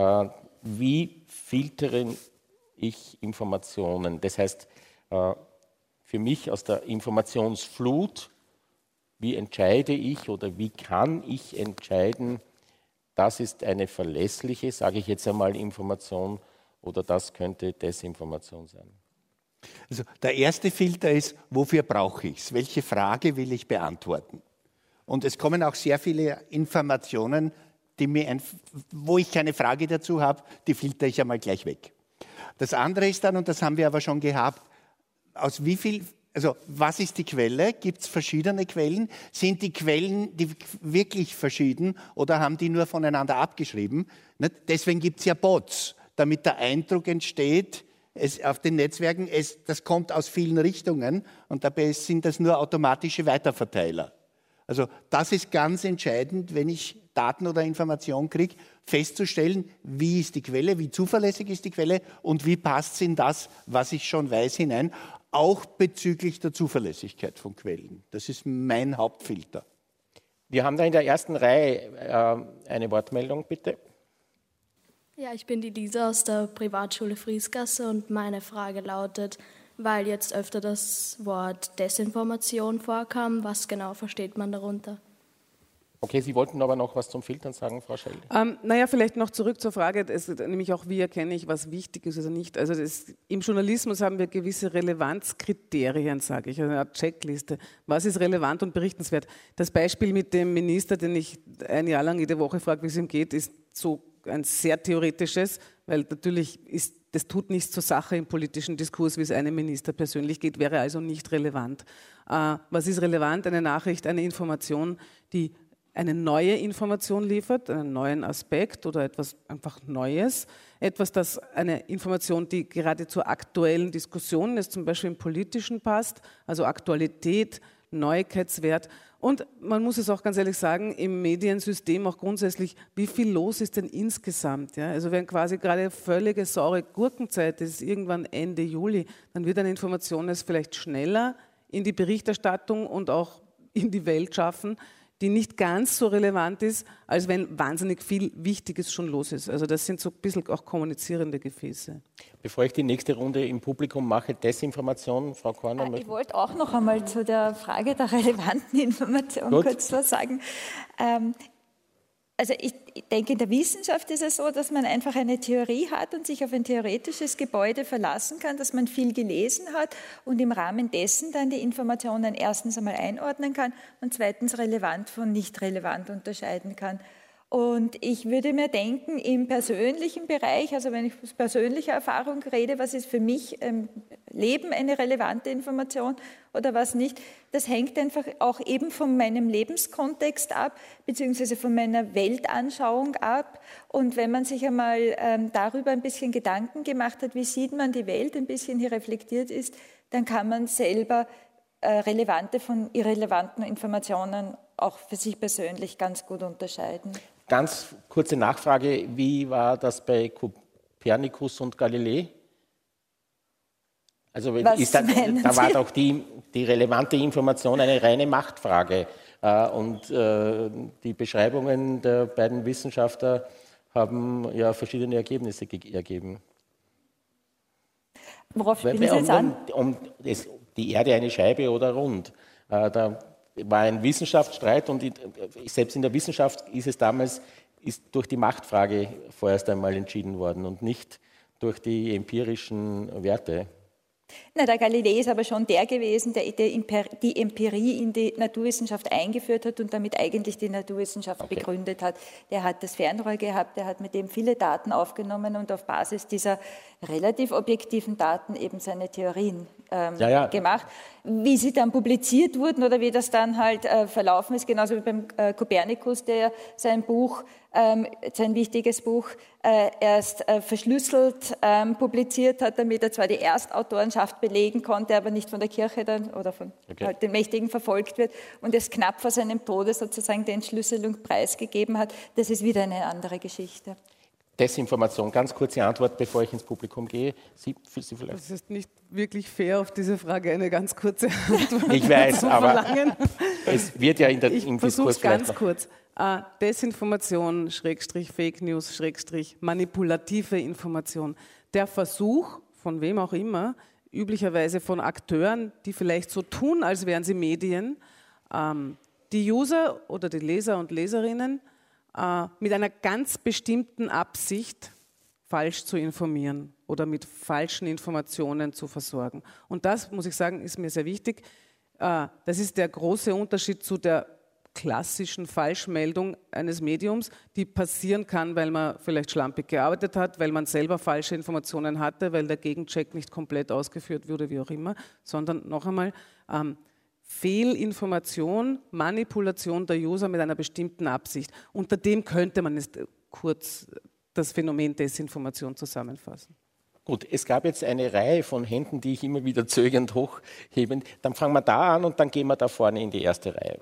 Wie filtere ich Informationen? Das heißt, für mich aus der Informationsflut, wie entscheide ich oder wie kann ich entscheiden, das ist eine verlässliche, sage ich jetzt einmal, Information oder das könnte Desinformation sein? Also der erste Filter ist, wofür brauche ich es? Welche Frage will ich beantworten? Und es kommen auch sehr viele Informationen, wo ich keine Frage dazu habe, die filtere ich einmal gleich weg. Das andere ist dann, und das haben wir aber schon gehabt, was ist die Quelle? Gibt es verschiedene Quellen? Sind die Quellen wirklich verschieden oder haben die nur voneinander abgeschrieben? Deswegen gibt es ja Bots, damit der Eindruck entsteht, auf den Netzwerken, das kommt aus vielen Richtungen und dabei sind das nur automatische Weiterverteiler. Also das ist ganz entscheidend, wenn ich Daten oder Informationen kriege, festzustellen, wie ist die Quelle, wie zuverlässig ist die Quelle und wie passt es in das, was ich schon weiß, hinein, auch bezüglich der Zuverlässigkeit von Quellen. Das ist mein Hauptfilter. Wir haben da in der ersten Reihe eine Wortmeldung, bitte. Ja, ich bin die Lisa aus der Privatschule Friesgasse und meine Frage lautet, weil jetzt öfter das Wort Desinformation vorkam, was genau versteht man darunter? Okay, Sie wollten aber noch was zum Filtern sagen, Frau Schelde. Vielleicht noch zurück zur Frage, nämlich auch, wie erkenne ich, was wichtig ist oder nicht. Also im Journalismus haben wir gewisse Relevanzkriterien, sage ich, eine Art Checkliste. Was ist relevant und berichtenswert? Das Beispiel mit dem Minister, den ich ein Jahr lang jede Woche frage, wie es ihm geht, ist so ein sehr theoretisches, weil natürlich das tut nichts zur Sache im politischen Diskurs, wie es einem Minister persönlich geht, wäre also nicht relevant. Was ist relevant? Eine Nachricht, eine Information, die eine neue Information liefert, einen neuen Aspekt oder etwas einfach Neues. Eine Information, die gerade zur aktuellen Diskussion ist, zum Beispiel im Politischen passt, also Aktualität, Neuigkeitswert. Und man muss es auch ganz ehrlich sagen, im Mediensystem auch grundsätzlich, wie viel los ist denn insgesamt? Ja? Also wenn quasi gerade völlige saure Gurkenzeit ist, irgendwann Ende Juli, dann wird eine Information es vielleicht schneller in die Berichterstattung und auch in die Welt schaffen, die nicht ganz so relevant ist, als wenn wahnsinnig viel Wichtiges schon los ist. Also das sind so ein bisschen auch kommunizierende Gefäße. Bevor ich die nächste Runde im Publikum mache, Desinformation, Frau Korner. Ich wollte auch noch einmal zu der Frage der relevanten Information kurz was sagen. Also ich denke, in der Wissenschaft ist es so, dass man einfach eine Theorie hat und sich auf ein theoretisches Gebäude verlassen kann, dass man viel gelesen hat und im Rahmen dessen dann die Informationen erstens einmal einordnen kann und zweitens relevant von nicht relevant unterscheiden kann. Und ich würde mir denken, im persönlichen Bereich, also wenn ich aus persönlicher Erfahrung rede, was ist für mich im Leben eine relevante Information oder was nicht, das hängt einfach auch eben von meinem Lebenskontext ab, beziehungsweise von meiner Weltanschauung ab. Und wenn man sich einmal darüber ein bisschen Gedanken gemacht hat, wie sieht man die Welt, ein bisschen hier reflektiert ist, dann kann man selber relevante von irrelevanten Informationen auch für sich persönlich ganz gut unterscheiden. Ganz kurze Nachfrage, wie war das bei Kopernikus und Galilei? Also da war doch die relevante Information eine reine Machtfrage. Und die Beschreibungen der beiden Wissenschaftler haben ja verschiedene Ergebnisse ergeben. Worauf spielen Sie jetzt an? Die Erde eine Scheibe oder rund. Da war ein Wissenschaftsstreit und selbst in der Wissenschaft ist durch die Machtfrage vorerst einmal entschieden worden und nicht durch die empirischen Werte. Na, der Galilei ist aber schon der gewesen, der die Empirie in die Naturwissenschaft eingeführt hat und damit eigentlich die Naturwissenschaft begründet hat. Der hat das Fernrohr gehabt, der hat mit dem viele Daten aufgenommen und auf Basis dieser relativ objektiven Daten eben seine Theorien gemacht. Wie sie dann publiziert wurden oder wie das dann halt verlaufen ist, genauso wie beim Kopernikus, der sein wichtiges Buch erst verschlüsselt publiziert hat, damit er zwar die Erstautorenschaft belegen konnte, aber nicht von der Kirche dann oder von halt den Mächtigen verfolgt wird und es knapp vor seinem Tode sozusagen die Entschlüsselung preisgegeben hat. Das ist wieder eine andere Geschichte. Desinformation, ganz kurze Antwort, bevor ich ins Publikum gehe. Sie vielleicht. Das ist nicht wirklich fair, auf diese Frage eine ganz kurze Antwort ich weiß, zu aber verlangen. Es wird ja im Ich versuche Diskurs es ganz kurz. Desinformation, Fake News, manipulative Information. Der Versuch, von wem auch immer, üblicherweise von Akteuren, die vielleicht so tun, als wären sie Medien, die User oder die Leser und Leserinnen mit einer ganz bestimmten Absicht falsch zu informieren oder mit falschen Informationen zu versorgen. Und das, muss ich sagen, ist mir sehr wichtig. Das ist der große Unterschied zu der klassischen Falschmeldung eines Mediums, die passieren kann, weil man vielleicht schlampig gearbeitet hat, weil man selber falsche Informationen hatte, weil der Gegencheck nicht komplett ausgeführt wurde, wie auch immer, sondern noch einmal Fehlinformation, Manipulation der User mit einer bestimmten Absicht. Unter dem könnte man jetzt kurz das Phänomen Desinformation zusammenfassen. Gut, es gab jetzt eine Reihe von Händen, die ich immer wieder zögernd hochheben. Dann fangen wir da an und dann gehen wir da vorne in die erste Reihe.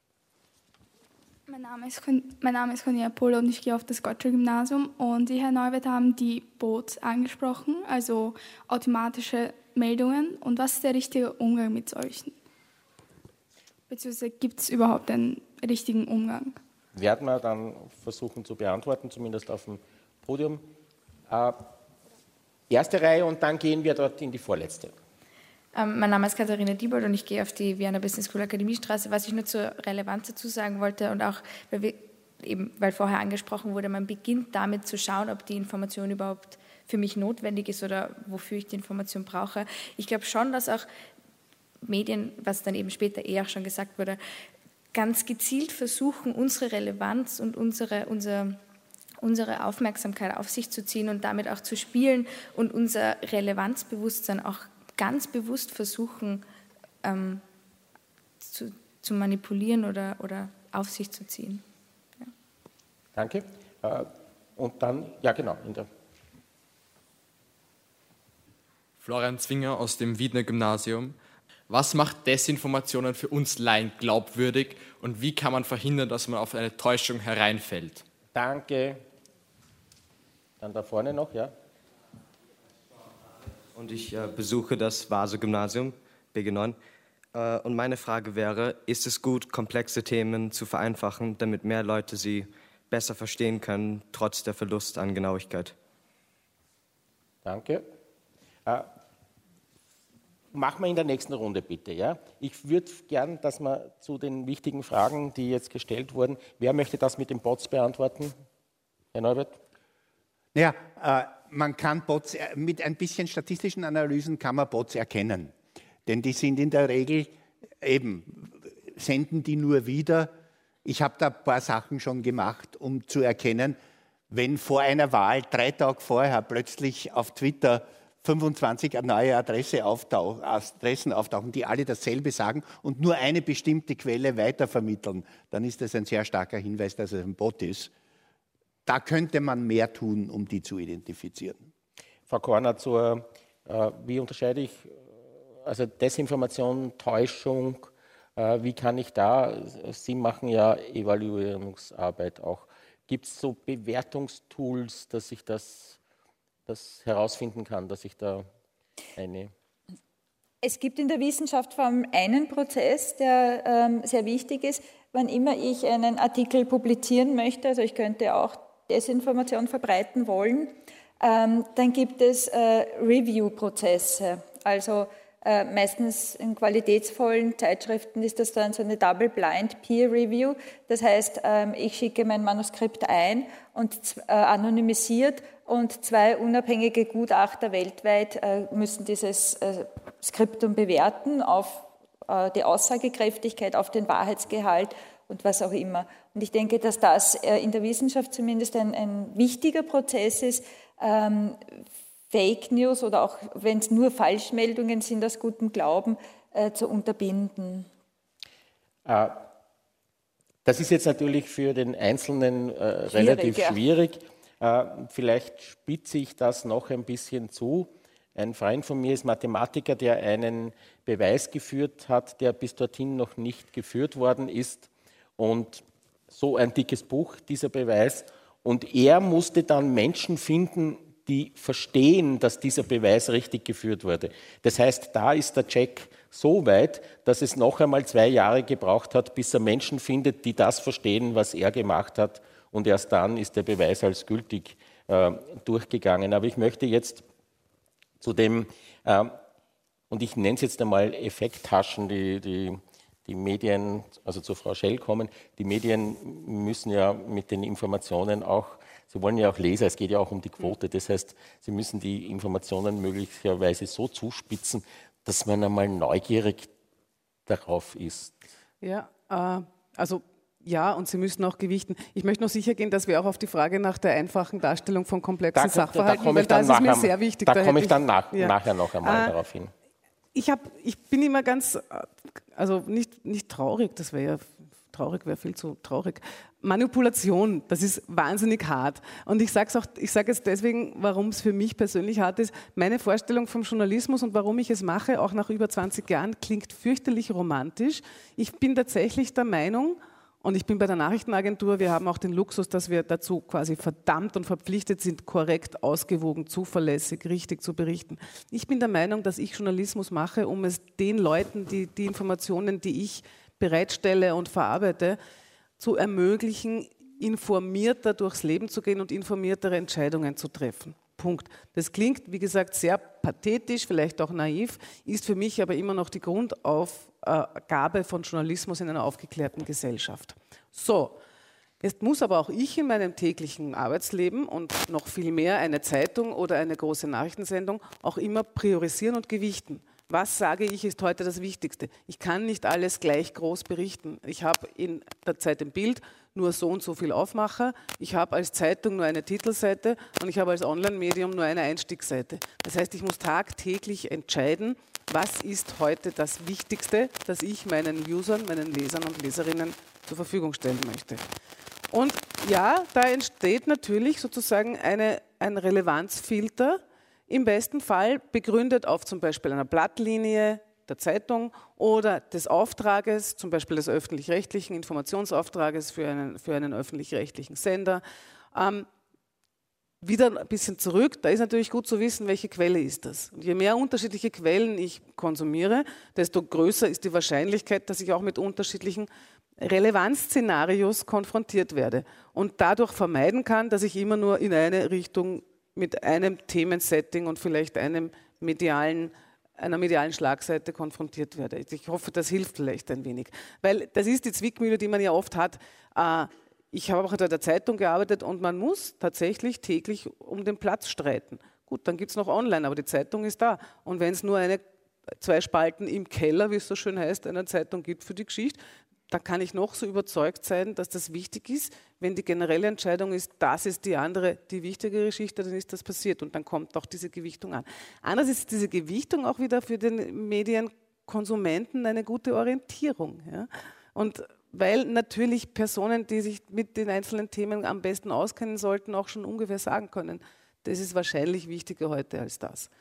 Mein Name ist Cornelia Pohle und ich gehe auf das Gottschall-Gymnasium. Und die Herr Neuwirth haben die Bots angesprochen, also automatische Meldungen. Und was ist der richtige Umgang mit solchen? Beziehungsweise gibt es überhaupt einen richtigen Umgang? Werden wir dann versuchen zu beantworten, zumindest auf dem Podium. Erste Reihe und dann gehen wir dort in die vorletzte. Mein Name ist Katharina Diebold und ich gehe auf die Vienna Business School Akademiestraße. Was ich nur zur Relevanz dazu sagen wollte und auch, weil vorher angesprochen wurde, man beginnt damit zu schauen, ob die Information überhaupt für mich notwendig ist oder wofür ich die Information brauche. Ich glaube schon, dass auch Medien, was dann eben später auch schon gesagt wurde, ganz gezielt versuchen, unsere Relevanz und unsere Aufmerksamkeit auf sich zu ziehen und damit auch zu spielen und unser Relevanzbewusstsein auch ganz bewusst versuchen zu manipulieren oder auf sich zu ziehen. Ja. Danke. Und dann, ja genau. Florian Zwinger aus dem Wiedner Gymnasium. Was macht Desinformationen für uns Laien glaubwürdig und wie kann man verhindern, dass man auf eine Täuschung hereinfällt? Danke. Dann da vorne noch, ja. Und ich besuche das Vasa-Gymnasium, BG9. Und meine Frage wäre, ist es gut, komplexe Themen zu vereinfachen, damit mehr Leute sie besser verstehen können, trotz der Verlust an Genauigkeit? Danke. machen wir in der nächsten Runde bitte. Ja? Ich würde gern, dass wir zu den wichtigen Fragen, die jetzt gestellt wurden, wer möchte das mit den Bots beantworten? Herr Neubert? Naja, man kann Bots, mit ein bisschen statistischen Analysen kann man Bots erkennen. Denn die sind in der Regel eben, senden die nur wieder. Ich habe da ein paar Sachen schon gemacht, um zu erkennen, wenn vor einer Wahl 3 Tage vorher plötzlich auf Twitter 25 neue Adressen auftauchen, die alle dasselbe sagen und nur eine bestimmte Quelle weitervermitteln, dann ist das ein sehr starker Hinweis, dass es ein Bot ist. Da könnte man mehr tun, um die zu identifizieren. Frau Korner, wie unterscheide ich also Desinformation, Täuschung, wie kann ich da, Sie machen ja Evaluierungsarbeit auch, gibt es so Bewertungstools, dass ich das herausfinden kann, dass ich da eine... Es gibt in der Wissenschaft vor allem einen Prozess, der sehr wichtig ist. Wann immer ich einen Artikel publizieren möchte, also ich könnte auch Desinformation verbreiten wollen, dann gibt es Review-Prozesse. Also meistens in qualitätsvollen Zeitschriften ist das dann so eine Double-Blind Peer-Review. Das heißt, ich schicke mein Manuskript ein und anonymisiert und 2 unabhängige Gutachter weltweit müssen dieses Skriptum bewerten auf die Aussagekräftigkeit, auf den Wahrheitsgehalt und was auch immer. Und ich denke, dass das in der Wissenschaft zumindest ein wichtiger Prozess ist, Fake News oder auch wenn es nur Falschmeldungen sind aus gutem Glauben, zu unterbinden. Das ist jetzt natürlich für den Einzelnen relativ schwierig. Vielleicht spitze ich das noch ein bisschen zu. Ein Freund von mir ist Mathematiker, der einen Beweis geführt hat, der bis dorthin noch nicht geführt worden ist. Und so ein dickes Buch, dieser Beweis. Und er musste dann Menschen finden, die verstehen, dass dieser Beweis richtig geführt wurde. Das heißt, da ist der Check so weit, dass es noch einmal 2 Jahre gebraucht hat, bis er Menschen findet, die das verstehen, was er gemacht hat. Und erst dann ist der Beweis als gültig durchgegangen. Aber ich möchte jetzt zu dem, und ich nenne es jetzt einmal Effekttaschen, die Medien, also zu Frau Schell kommen, die Medien müssen ja mit den Informationen auch, sie wollen ja auch Leser, es geht ja auch um die Quote, das heißt, sie müssen die Informationen möglicherweise so zuspitzen, dass man einmal neugierig darauf ist. Ja, ja, und Sie müssen auch gewichten. Ich möchte noch sicher gehen, dass wir auch auf die Frage nach der einfachen Darstellung von komplexen Sachverhalten, weil das ist mir sehr wichtig. Da komme ich dann nachher noch einmal darauf hin. Ich bin immer ganz, also nicht traurig, das wäre ja, traurig wäre viel zu traurig. Manipulation, das ist wahnsinnig hart. Und ich sage es deswegen, warum es für mich persönlich hart ist. Meine Vorstellung vom Journalismus und warum ich es mache, auch nach über 20 Jahren, klingt fürchterlich romantisch. Ich bin tatsächlich der Meinung, und ich bin bei der Nachrichtenagentur, wir haben auch den Luxus, dass wir dazu quasi verdammt und verpflichtet sind, korrekt, ausgewogen, zuverlässig, richtig zu berichten. Ich bin der Meinung, dass ich Journalismus mache, um es den Leuten, die Informationen, die ich bereitstelle und verarbeite, zu ermöglichen, informierter durchs Leben zu gehen und informiertere Entscheidungen zu treffen. Punkt. Das klingt, wie gesagt, sehr pathetisch, vielleicht auch naiv, ist für mich aber immer noch die Grundaufgabe von Journalismus in einer aufgeklärten Gesellschaft. So, jetzt muss aber auch ich in meinem täglichen Arbeitsleben und noch viel mehr eine Zeitung oder eine große Nachrichtensendung auch immer priorisieren und gewichten. Was sage ich, ist heute das Wichtigste? Ich kann nicht alles gleich groß berichten. Ich habe in der Zeit im Bild nur so und so viel Aufmacher. Ich habe als Zeitung nur eine Titelseite und ich habe als Online-Medium nur eine Einstiegsseite. Das heißt, ich muss tagtäglich entscheiden, was ist heute das Wichtigste, das ich meinen Usern, meinen Lesern und Leserinnen zur Verfügung stellen möchte. Und ja, da entsteht natürlich sozusagen ein Relevanzfilter, im besten Fall begründet auf zum Beispiel einer Blattlinie der Zeitung oder des Auftrages, zum Beispiel des öffentlich-rechtlichen Informationsauftrages für einen öffentlich-rechtlichen Sender. Wieder ein bisschen zurück, da ist natürlich gut zu wissen, welche Quelle ist das. Und je mehr unterschiedliche Quellen ich konsumiere, desto größer ist die Wahrscheinlichkeit, dass ich auch mit unterschiedlichen Relevanzszenarios konfrontiert werde und dadurch vermeiden kann, dass ich immer nur in eine Richtung mit einem Themensetting und vielleicht einem medialen einer medialen Schlagseite konfrontiert werde. Ich hoffe, das hilft vielleicht ein wenig. Weil das ist die Zwickmühle, die man ja oft hat. Ich habe auch in der Zeitung gearbeitet und man muss tatsächlich täglich um den Platz streiten. Gut, dann gibt es noch online, aber die Zeitung ist da. Und wenn es nur 2 Spalten im Keller, wie es so schön heißt, einer Zeitung gibt für die Geschichte, da kann ich noch so überzeugt sein, dass das wichtig ist. Wenn die generelle Entscheidung ist, das ist die andere, die wichtigere Geschichte, dann ist das passiert und dann kommt auch diese Gewichtung an. Anders ist diese Gewichtung auch wieder für den Medienkonsumenten eine gute Orientierung. Ja? Und weil natürlich Personen, die sich mit den einzelnen Themen am besten auskennen sollten, auch schon ungefähr sagen können, das ist wahrscheinlich wichtiger heute als das.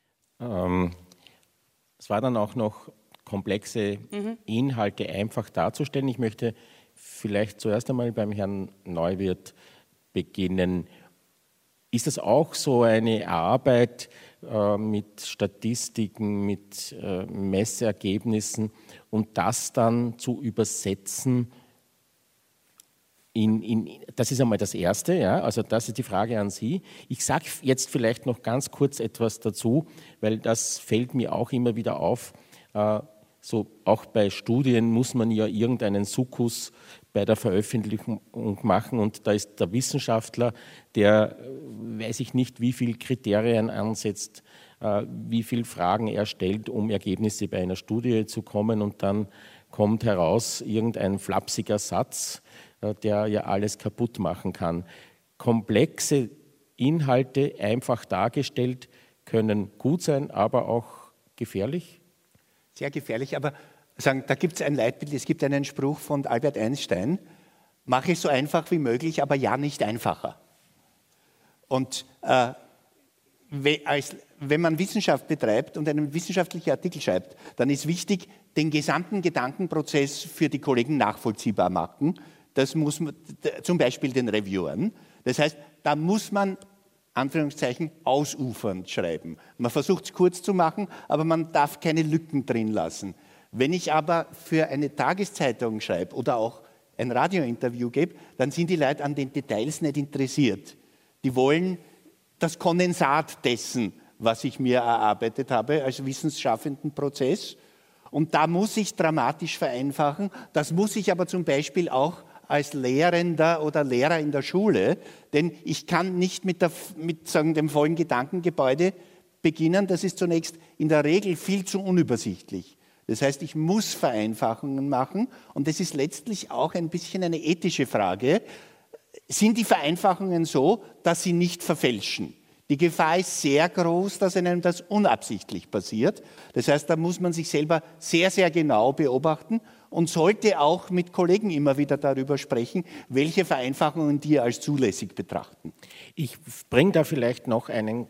Es war dann auch noch komplexe Inhalte einfach darzustellen. Ich möchte vielleicht zuerst einmal beim Herrn Neuwirth beginnen. Ist das auch so eine Arbeit mit Statistiken, mit Messergebnissen und das dann zu übersetzen? Das ist einmal das Erste, ja? Also das ist die Frage an Sie. Ich sage jetzt vielleicht noch ganz kurz etwas dazu, weil das fällt mir auch immer wieder auf. So auch bei Studien muss man ja irgendeinen Sukkus bei der Veröffentlichung machen und da ist der Wissenschaftler, der weiß ich nicht, wie viele Kriterien ansetzt, wie viele Fragen er stellt, um Ergebnisse bei einer Studie zu kommen und dann kommt heraus irgendein flapsiger Satz, der ja alles kaputt machen kann. Komplexe Inhalte einfach dargestellt können gut sein, aber auch gefährlich? Sehr gefährlich, aber da gibt es ein Leitbild, es gibt einen Spruch von Albert Einstein, mache es so einfach wie möglich, aber ja nicht einfacher. Und wenn man Wissenschaft betreibt und einen wissenschaftlichen Artikel schreibt, dann ist wichtig, den gesamten Gedankenprozess für die Kollegen nachvollziehbar machen. Das muss man, zum Beispiel den Reviewern. Das heißt, da muss man Anführungszeichen ausufernd schreiben. Man versucht es kurz zu machen, aber man darf keine Lücken drin lassen. Wenn ich aber für eine Tageszeitung schreibe oder auch ein Radiointerview gebe, dann sind die Leute an den Details nicht interessiert. Die wollen das Kondensat dessen, was ich mir erarbeitet habe als wissensschaffenden Prozess. Und da muss ich dramatisch vereinfachen. Das muss ich aber zum Beispiel auch als Lehrender oder Lehrer in der Schule, denn ich kann nicht mit dem vollen Gedankengebäude beginnen. Das ist zunächst in der Regel viel zu unübersichtlich. Das heißt, ich muss Vereinfachungen machen und das ist letztlich auch ein bisschen eine ethische Frage. Sind die Vereinfachungen so, dass sie nicht verfälschen? Die Gefahr ist sehr groß, dass einem das unabsichtlich passiert. Das heißt, da muss man sich selber sehr, sehr genau beobachten und sollte auch mit Kollegen immer wieder darüber sprechen, welche Vereinfachungen die als zulässig betrachten. Ich bringe da vielleicht noch einen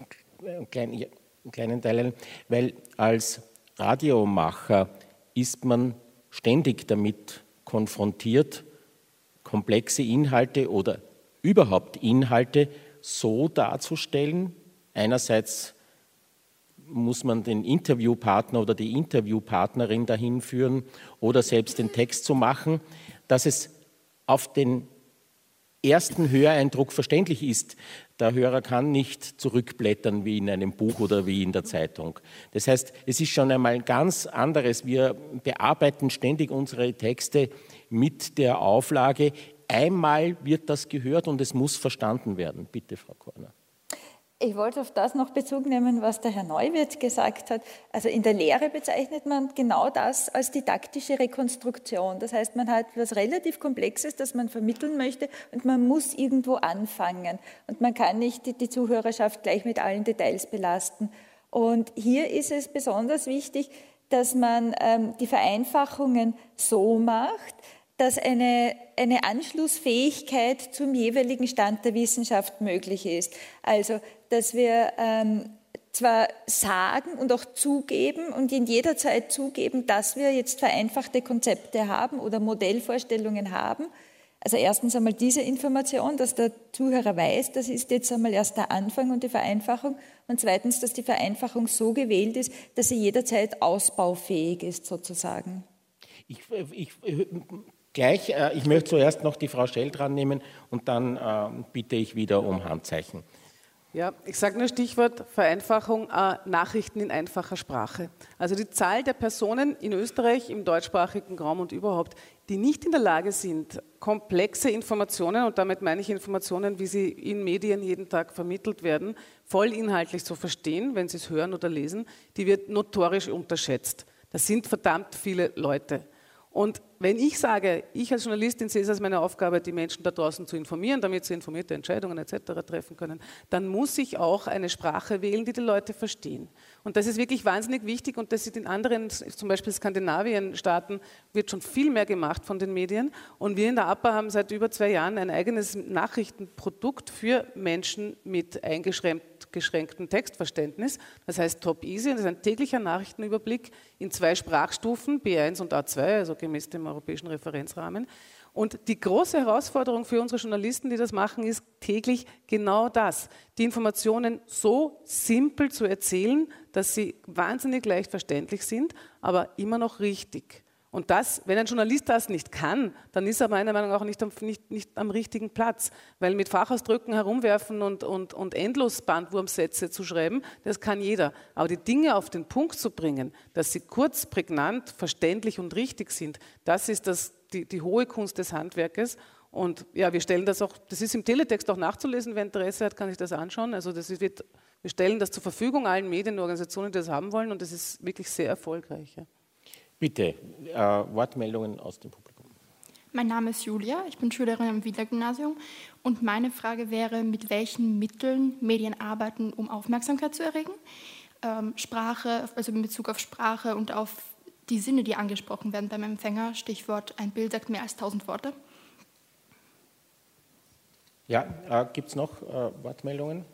kleinen Teil ein, weil als Radiomacher ist man ständig damit konfrontiert, komplexe Inhalte oder überhaupt Inhalte so darzustellen. Einerseits muss man den Interviewpartner oder die Interviewpartnerin dahin führen oder selbst den Text zu machen, dass es auf den ersten Höreindruck verständlich ist. Der Hörer kann nicht zurückblättern wie in einem Buch oder wie in der Zeitung. Das heißt, es ist schon einmal ganz anderes. Wir bearbeiten ständig unsere Texte mit der Auflage, einmal wird das gehört und es muss verstanden werden. Bitte, Frau Korner. Ich wollte auf das noch Bezug nehmen, was der Herr Neuwirth gesagt hat. Also in der Lehre bezeichnet man genau das als didaktische Rekonstruktion. Das heißt, man hat etwas relativ Komplexes, das man vermitteln möchte und man muss irgendwo anfangen. Und man kann nicht die Zuhörerschaft gleich mit allen Details belasten. Und hier ist es besonders wichtig, dass man die Vereinfachungen so macht, dass eine Anschlussfähigkeit zum jeweiligen Stand der Wissenschaft möglich ist. Also, dass wir zwar sagen und auch zugeben und in jeder Zeit zugeben, dass wir jetzt vereinfachte Konzepte haben oder Modellvorstellungen haben. Also erstens einmal diese Information, dass der Zuhörer weiß, das ist jetzt einmal erst der Anfang und die Vereinfachung. Und zweitens, dass die Vereinfachung so gewählt ist, dass sie jederzeit ausbaufähig ist, sozusagen. Ich möchte zuerst noch die Frau Schell dran nehmen und dann bitte ich wieder um Handzeichen. Ja, ich sage nur Stichwort Vereinfachung, Nachrichten in einfacher Sprache. Also die Zahl der Personen in Österreich, im deutschsprachigen Raum und überhaupt, die nicht in der Lage sind, komplexe Informationen, und damit meine ich Informationen, wie sie in Medien jeden Tag vermittelt werden, vollinhaltlich zu verstehen, wenn sie es hören oder lesen, die wird notorisch unterschätzt. Das sind verdammt viele Leute. Und wenn ich sage, ich als Journalistin sehe es als meine Aufgabe, die Menschen da draußen zu informieren, damit sie informierte Entscheidungen etc. treffen können, dann muss ich auch eine Sprache wählen, die die Leute verstehen. Und das ist wirklich wahnsinnig wichtig und das ist in anderen, zum Beispiel Skandinavien-Staaten, wird schon viel mehr gemacht von den Medien. Und wir in der APA haben seit über 2 Jahren ein eigenes Nachrichtenprodukt für Menschen mit eingeschränktem Textverständnis. Das heißt Top Easy, und das ist ein täglicher Nachrichtenüberblick in 2 Sprachstufen, B1 und A2, also gemäß dem europäischen Referenzrahmen. Und die große Herausforderung für unsere Journalisten, die das machen, ist täglich genau das, die Informationen so simpel zu erzählen, dass sie wahnsinnig leicht verständlich sind, aber immer noch richtig. Und das, wenn ein Journalist das nicht kann, dann ist er meiner Meinung nach auch nicht am richtigen Platz. Weil mit Fachausdrücken herumwerfen und endlos Bandwurmsätze zu schreiben, das kann jeder. Aber die Dinge auf den Punkt zu bringen, dass sie kurz, prägnant, verständlich und richtig sind, das ist die hohe Kunst des Handwerkes. Und ja, wir stellen das auch, das ist im Teletext auch nachzulesen, wer Interesse hat, kann sich das anschauen. Also wir stellen das zur Verfügung allen Medien und Organisationen, die das haben wollen, und das ist wirklich sehr erfolgreich. Ja. Bitte, Wortmeldungen aus dem Publikum. Mein Name ist Julia, ich bin Schülerin am Wiener Gymnasium und meine Frage wäre, mit welchen Mitteln Medien arbeiten, um Aufmerksamkeit zu erregen? Sprache, also in Bezug auf Sprache und auf die Sinne, die angesprochen werden beim Empfänger. Stichwort, ein Bild sagt mehr als 1000 Worte. Ja, gibt es noch Wortmeldungen?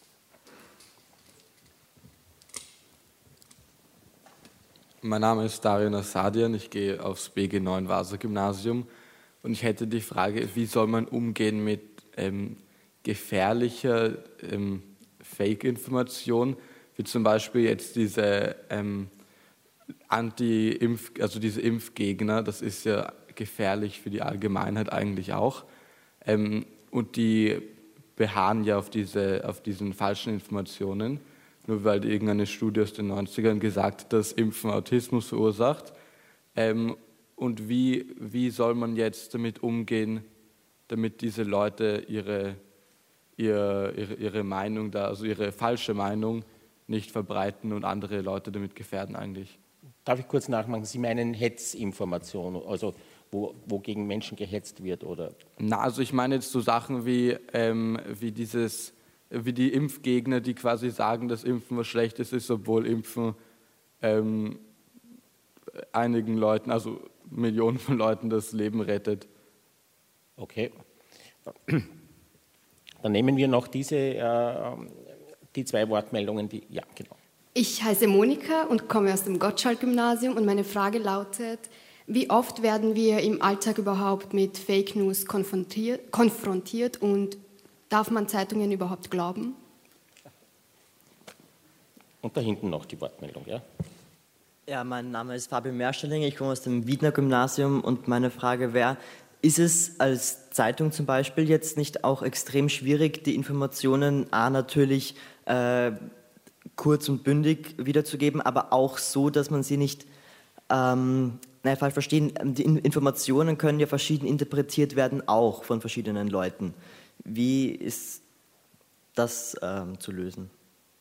Mein Name ist Darian Assadian, ich gehe aufs BG9 Vasa-Gymnasium und ich hätte die Frage, wie soll man umgehen mit gefährlicher Fake-Information, wie zum Beispiel jetzt diese diese Impfgegner, das ist ja gefährlich für die Allgemeinheit eigentlich auch, und die beharren ja auf diesen falschen Informationen. Nur weil irgendeine Studie aus den 90ern gesagt hat, dass Impfen Autismus verursacht. Und wie soll man jetzt damit umgehen, damit diese Leute ihre Meinung also ihre falsche Meinung nicht verbreiten und andere Leute damit gefährden eigentlich? Darf ich kurz nachmachen? Sie meinen Hetzinformationen, also wo gegen Menschen gehetzt wird, oder? Na, also ich meine jetzt so Sachen wie die Impfgegner, die quasi sagen, dass Impfen was Schlechtes ist, obwohl Impfen einigen Leuten, also Millionen von Leuten, das Leben rettet. Okay. Dann nehmen wir noch die 2 Wortmeldungen, ja, genau. Ich heiße Monika und komme aus dem Gottschalk-Gymnasium und meine Frage lautet, wie oft werden wir im Alltag überhaupt mit Fake News konfrontiert und darf man Zeitungen überhaupt glauben? Und da hinten noch die Wortmeldung, ja? Ja, mein Name ist Fabian Merschling, ich komme aus dem Wiener Gymnasium und meine Frage wäre, ist es als Zeitung zum Beispiel jetzt nicht auch extrem schwierig, die Informationen natürlich kurz und bündig wiederzugeben, aber auch so, dass man sie nicht falsch verstehen, die Informationen können ja verschieden interpretiert werden, auch von verschiedenen Leuten. Wie ist das zu lösen?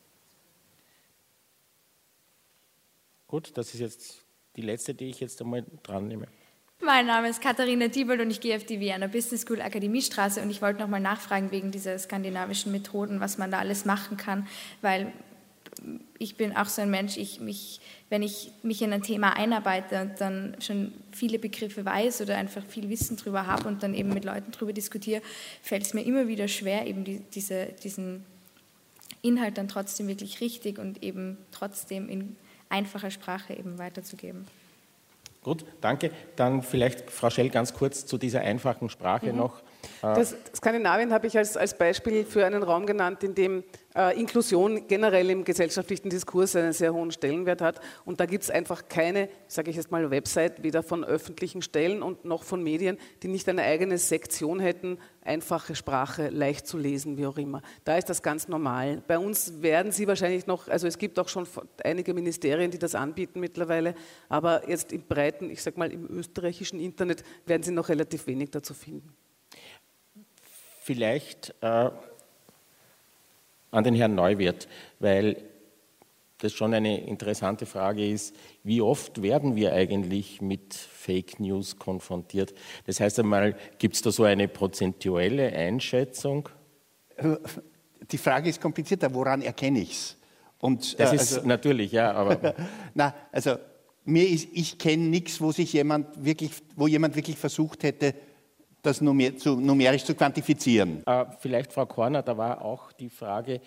Gut, das ist jetzt die letzte, die ich jetzt einmal dran nehme. Mein Name ist Katharina Diebold und ich gehe auf die Vienna Business School Akademiestraße und ich wollte nochmal nachfragen wegen dieser skandinavischen Methoden, was man da alles machen kann, weil ich bin auch so ein Mensch, wenn ich mich in ein Thema einarbeite und dann schon viele Begriffe weiß oder einfach viel Wissen drüber habe und dann eben mit Leuten drüber diskutiere, fällt es mir immer wieder schwer, eben diesen Inhalt dann trotzdem wirklich richtig und eben trotzdem in einfacher Sprache eben weiterzugeben. Gut, danke. Dann vielleicht, Frau Schell, ganz kurz zu dieser einfachen Sprache noch. Skandinavien habe ich als Beispiel für einen Raum genannt, in dem Inklusion generell im gesellschaftlichen Diskurs einen sehr hohen Stellenwert hat. Und da gibt es einfach keine, sage ich jetzt mal, Website, weder von öffentlichen Stellen und noch von Medien, die nicht eine eigene Sektion hätten, einfache Sprache, leicht zu lesen, wie auch immer. Da ist das ganz normal. Bei uns werden Sie wahrscheinlich noch, also es gibt auch schon einige Ministerien, die das anbieten mittlerweile, aber jetzt im breiten, ich sage mal im österreichischen Internet, werden Sie noch relativ wenig dazu finden. Vielleicht an den Herrn Neuwirth, weil das schon eine interessante Frage ist, wie oft werden wir eigentlich mit Fake News konfrontiert? Das heißt einmal, gibt es da so eine prozentuelle Einschätzung? Die Frage ist komplizierter, woran erkenne ich es? Das ist natürlich, ja, aber... Na, also ich kenne nichts, wo jemand wirklich versucht hätte, das numerisch zu quantifizieren. Vielleicht, Frau Korner, da war auch die Frage,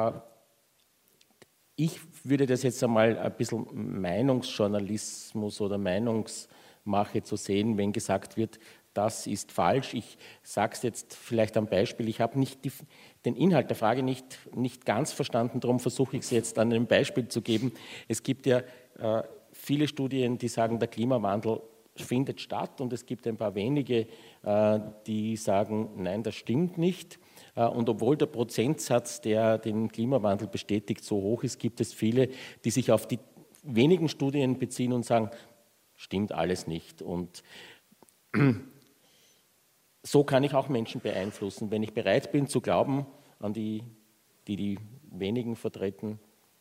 ich würde das jetzt einmal ein bisschen Meinungsjournalismus oder Meinungsmache zu sehen, wenn gesagt wird, das ist falsch. Ich sage es jetzt vielleicht am Beispiel, ich habe nicht den Inhalt der Frage nicht ganz verstanden, darum versuche ich es jetzt an einem Beispiel zu geben. Es gibt ja viele Studien, die sagen, der Klimawandel findet statt und es gibt ein paar wenige, die sagen, nein, das stimmt nicht. Und obwohl der Prozentsatz, der den Klimawandel bestätigt, so hoch ist, gibt es viele, die sich auf die wenigen Studien beziehen und sagen, stimmt alles nicht. Und so kann ich auch Menschen beeinflussen, wenn ich bereit bin zu glauben an die wenigen vertreten.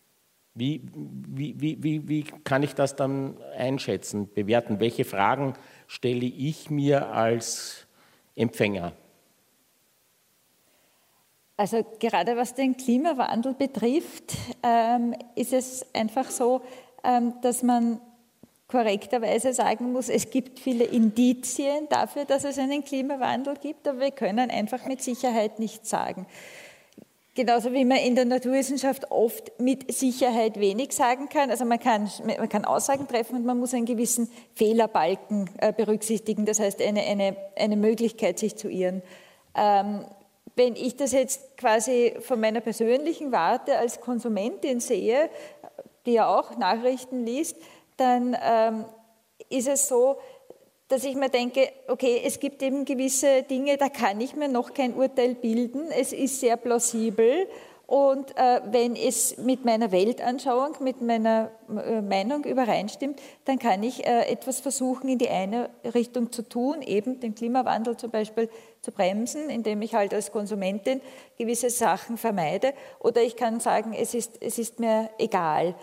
Wie kann ich das dann einschätzen, bewerten? Welche Fragen stelle ich mir als Empfänger? Also gerade was den Klimawandel betrifft, ist es einfach so, dass man korrekterweise sagen muss, es gibt viele Indizien dafür, dass es einen Klimawandel gibt, aber wir können einfach mit Sicherheit nichts sagen. Genauso wie man in der Naturwissenschaft oft mit Sicherheit wenig sagen kann. Also man kann Aussagen treffen und man muss einen gewissen Fehlerbalken berücksichtigen. Das heißt, eine Möglichkeit, sich zu irren. Wenn ich das jetzt quasi von meiner persönlichen Warte als Konsumentin sehe, die ja auch Nachrichten liest, dann ist es so, dass ich mir denke, okay, es gibt eben gewisse Dinge, da kann ich mir noch kein Urteil bilden. Es ist sehr plausibel und wenn es mit meiner Weltanschauung, mit meiner Meinung übereinstimmt, dann kann ich etwas versuchen, in die eine Richtung zu tun, eben den Klimawandel zum Beispiel zu bremsen, indem ich halt als Konsumentin gewisse Sachen vermeide. Oder ich kann sagen, es ist mir egal.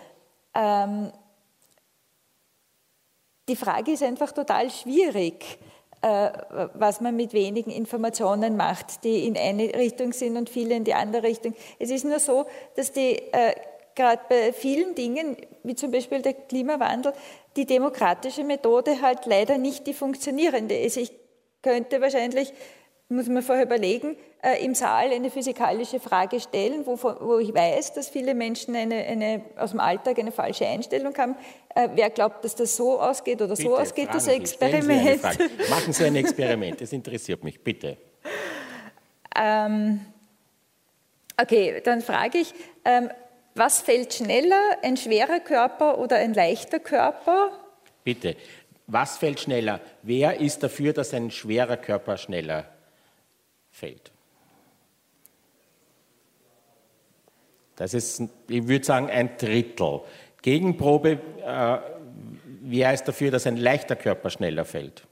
Die Frage ist einfach total schwierig, was man mit wenigen Informationen macht, die in eine Richtung sind und viele in die andere Richtung. Es ist nur so, dass gerade bei vielen Dingen, wie zum Beispiel der Klimawandel, die demokratische Methode halt leider nicht die funktionierende ist. Ich könnte wahrscheinlich, muss man vorher überlegen, im Saal eine physikalische Frage stellen, wo ich weiß, dass viele Menschen aus dem Alltag eine falsche Einstellung haben. Wer glaubt, dass das so ausgeht oder so ausgeht, das Experiment? Machen Sie ein Experiment, das interessiert mich, bitte. Okay, dann frage ich, was fällt schneller, ein schwerer Körper oder ein leichter Körper? Bitte, was fällt schneller? Wer ist dafür, dass ein schwerer Körper schneller fällt? Das ist, ich würde sagen, ein Drittel. Gegenprobe, wer ist dafür, dass ein leichter Körper schneller fällt?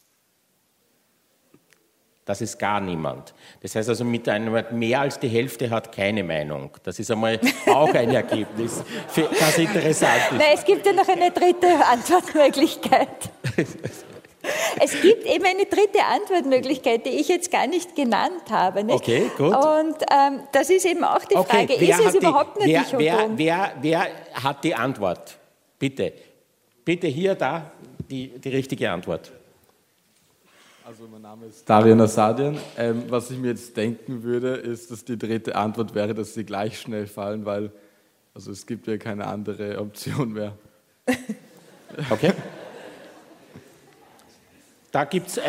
Das ist gar niemand. Das heißt also, mehr als die Hälfte hat keine Meinung. Das ist einmal auch ein Ergebnis, das interessant ist. Nein, es gibt ja noch eine dritte Antwortmöglichkeit. Es gibt eben eine dritte Antwortmöglichkeit, die ich jetzt gar nicht genannt habe. Nicht? Okay, gut. Und das ist eben auch die Frage, ist es überhaupt nicht dichotom? Wer hat die Antwort? Bitte hier, da, die richtige Antwort. Also mein Name ist Darian Asadian. Was ich mir jetzt denken würde, ist, dass die dritte Antwort wäre, dass sie gleich schnell fallen, weil es gibt ja keine andere Option mehr. Okay. Da gibt es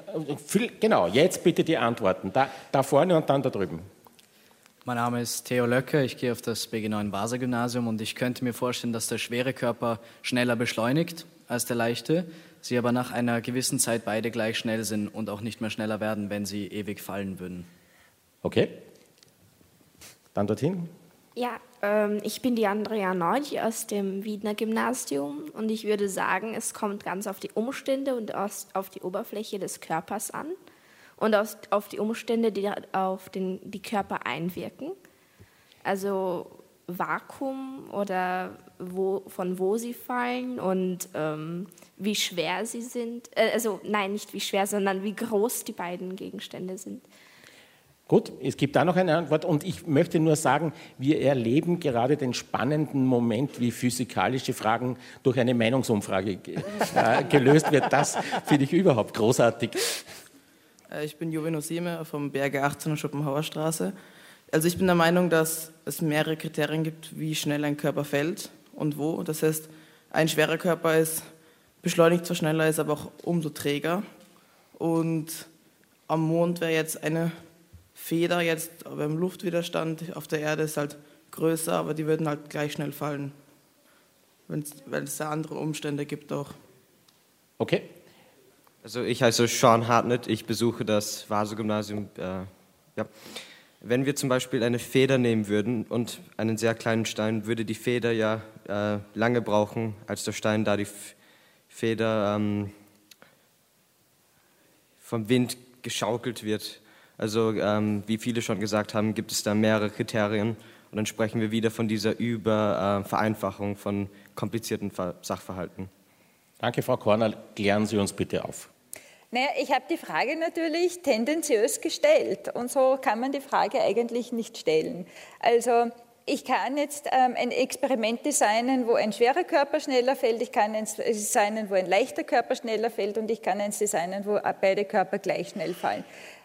Genau, jetzt bitte die Antworten. Da vorne und dann da drüben. Mein Name ist Theo Löcker, ich gehe auf das BG9 Vasa-Gymnasium und ich könnte mir vorstellen, dass der schwere Körper schneller beschleunigt als der leichte, sie aber nach einer gewissen Zeit beide gleich schnell sind und auch nicht mehr schneller werden, wenn sie ewig fallen würden. Okay. Dann dorthin. Ja, ich bin die Andrea Neuch aus dem Wiedner Gymnasium und ich würde sagen, es kommt ganz auf die Umstände und auf die Oberfläche des Körpers an und auf die Umstände, die auf die Körper einwirken. Also Vakuum oder von wo sie fallen und wie schwer sie sind. Also nein, nicht wie schwer, sondern wie groß die beiden Gegenstände sind. Gut, es gibt da noch eine Antwort und ich möchte nur sagen, wir erleben gerade den spannenden Moment, wie physikalische Fragen durch eine Meinungsumfrage gelöst wird. Das finde ich überhaupt großartig. Ich bin Jovino Sieme vom BRG 18 Schopenhauer Straße. Also ich bin der Meinung, dass es mehrere Kriterien gibt, wie schnell ein Körper fällt und wo. Das heißt, ein schwerer Körper beschleunigt zwar schneller, ist aber auch umso träger. Und am Mond wäre jetzt eine Feder jetzt beim Luftwiderstand auf der Erde ist halt größer, aber die würden halt gleich schnell fallen, weil es da andere Umstände gibt auch. Okay. Also ich heiße Sean Hartnett, ich besuche das Vasa-Gymnasium. Wenn wir zum Beispiel eine Feder nehmen würden und einen sehr kleinen Stein, würde die Feder ja lange brauchen als der Stein, da die Feder vom Wind geschaukelt wird. Also wie viele schon gesagt haben, gibt es da mehrere Kriterien und dann sprechen wir wieder von dieser Vereinfachung von komplizierten Sachverhalten. Danke, Frau Korner. Klären Sie uns bitte auf. Naja, ich habe die Frage natürlich tendenziös gestellt und so kann man die Frage eigentlich nicht stellen. Also ich kann jetzt ein Experiment designen, wo ein schwerer Körper schneller fällt, ich kann eins designen, wo ein leichter Körper schneller fällt und ich kann eins designen, wo beide Körper gleich schnell fallen.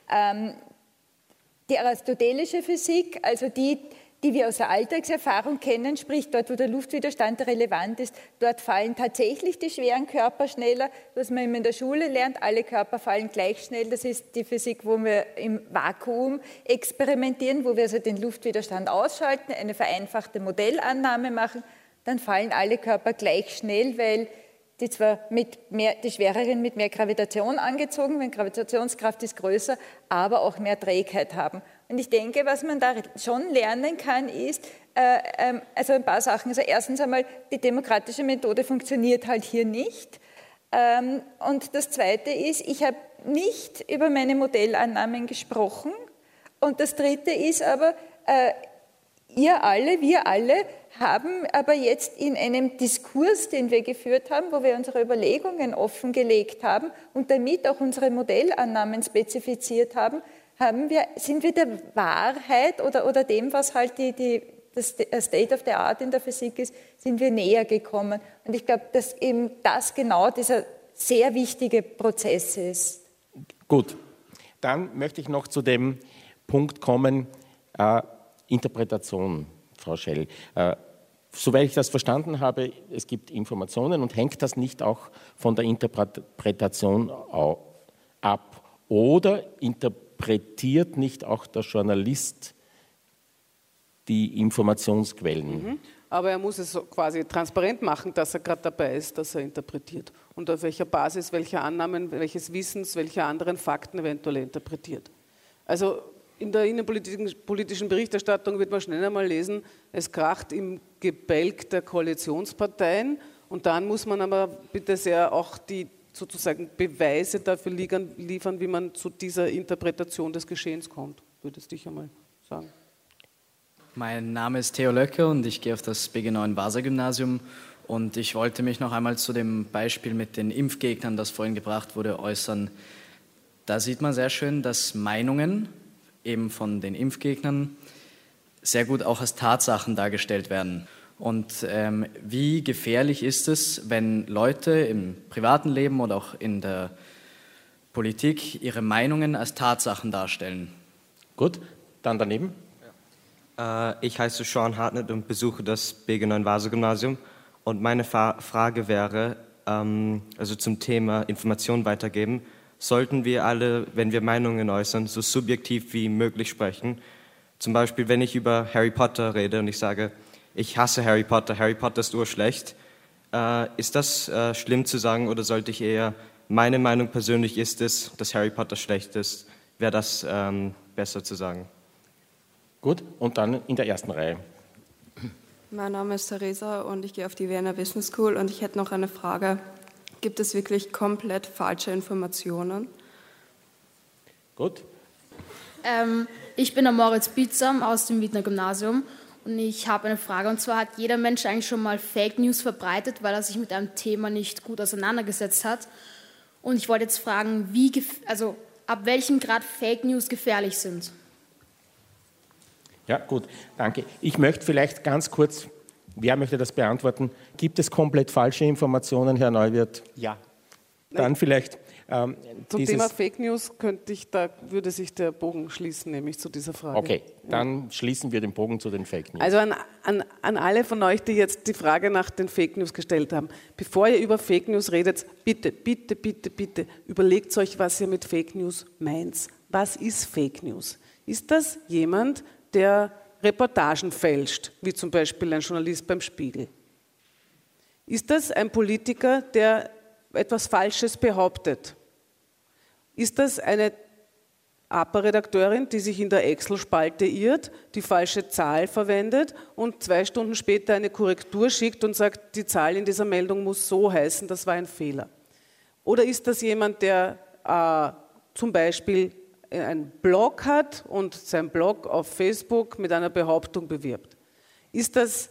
Die aristotelische Physik, also die wir aus der Alltagserfahrung kennen, sprich dort, wo der Luftwiderstand relevant ist, dort fallen tatsächlich die schweren Körper schneller, was man immer in der Schule lernt, alle Körper fallen gleich schnell, das ist die Physik, wo wir im Vakuum experimentieren, wo wir also den Luftwiderstand ausschalten, eine vereinfachte Modellannahme machen, dann fallen alle Körper gleich schnell, weil die zwar die schwereren mit mehr Gravitation angezogen werden, Gravitationskraft ist größer, aber auch mehr Trägheit haben. Und ich denke, was man da schon lernen kann, ist, also ein paar Sachen. Also erstens einmal, die demokratische Methode funktioniert halt hier nicht. Und das Zweite ist, ich habe nicht über meine Modellannahmen gesprochen. Und das Dritte ist aber, wir alle haben aber jetzt in einem Diskurs, den wir geführt haben, wo wir unsere Überlegungen offengelegt haben und damit auch unsere Modellannahmen spezifiziert haben, sind wir der Wahrheit oder dem, was halt das State of the Art in der Physik ist, sind wir näher gekommen. Und ich glaube, dass eben das genau dieser sehr wichtige Prozess ist. Gut, dann möchte ich noch zu dem Punkt kommen, Interpretation, Frau Schell. Soweit ich das verstanden habe, es gibt Informationen und hängt das nicht auch von der Interpretation ab? Oder interpretiert nicht auch der Journalist die Informationsquellen? Aber er muss es quasi transparent machen, dass er gerade dabei ist, dass er interpretiert. Und auf welcher Basis, welcher Annahmen, welches Wissens, welcher anderen Fakten eventuell interpretiert. Also in der innenpolitischen Berichterstattung wird man schnell einmal lesen, es kracht im Gebälk der Koalitionsparteien und dann muss man aber bitte sehr auch die sozusagen Beweise dafür liefern, wie man zu dieser Interpretation des Geschehens kommt, würde ich einmal sagen. Mein Name ist Theo Löcker und ich gehe auf das BG9 Vasa-Gymnasium und ich wollte mich noch einmal zu dem Beispiel mit den Impfgegnern, das vorhin gebracht wurde, äußern. Da sieht man sehr schön, dass Meinungen eben von den Impfgegnern sehr gut auch als Tatsachen dargestellt werden. Und wie gefährlich ist es, wenn Leute im privaten Leben oder auch in der Politik ihre Meinungen als Tatsachen darstellen? Gut, dann daneben. Ich heiße Sean Hartnett und besuche das BG9 Vasa-Gymnasium. Und meine Frage wäre, also zum Thema Informationen weitergeben, sollten wir alle, wenn wir Meinungen äußern, so subjektiv wie möglich sprechen. Zum Beispiel, wenn ich über Harry Potter rede und ich sage, ich hasse Harry Potter ist urschlecht. Ist das schlimm zu sagen oder sollte ich eher, meine Meinung persönlich ist es, dass Harry Potter schlecht ist? Wäre das besser zu sagen? Gut, und dann in der ersten Reihe. Mein Name ist Theresa und ich gehe auf die Vienna Business School und ich hätte noch eine Frage. Gibt es wirklich komplett falsche Informationen? Gut. Ich bin der Moritz Bietzam aus dem Wiener Gymnasium und ich habe eine Frage. Und zwar hat jeder Mensch eigentlich schon mal Fake News verbreitet, weil er sich mit einem Thema nicht gut auseinandergesetzt hat. Und ich wollte jetzt fragen, ab welchem Grad Fake News gefährlich sind. Ja, gut, danke. Ich möchte vielleicht ganz kurz, wer möchte das beantworten? Gibt es komplett falsche Informationen, Herr Neuwirth? Ja. Dann vielleicht zum Thema Fake News würde sich der Bogen schließen, nämlich zu dieser Frage. Okay, dann schließen wir den Bogen zu den Fake News. Also an alle von euch, die jetzt die Frage nach den Fake News gestellt haben, bevor ihr über Fake News redet, bitte überlegt euch, was ihr mit Fake News meint. Was ist Fake News? Ist das jemand, der Reportagen fälscht, wie zum Beispiel ein Journalist beim Spiegel? Ist das ein Politiker, der etwas Falsches behauptet? Ist das eine APA-Redakteurin, die sich in der Excel-Spalte irrt, die falsche Zahl verwendet und 2 Stunden später eine Korrektur schickt und sagt, die Zahl in dieser Meldung muss so heißen, das war ein Fehler? Oder ist das jemand, der zum Beispiel einen Blog hat und sein Blog auf Facebook mit einer Behauptung bewirbt? Ist das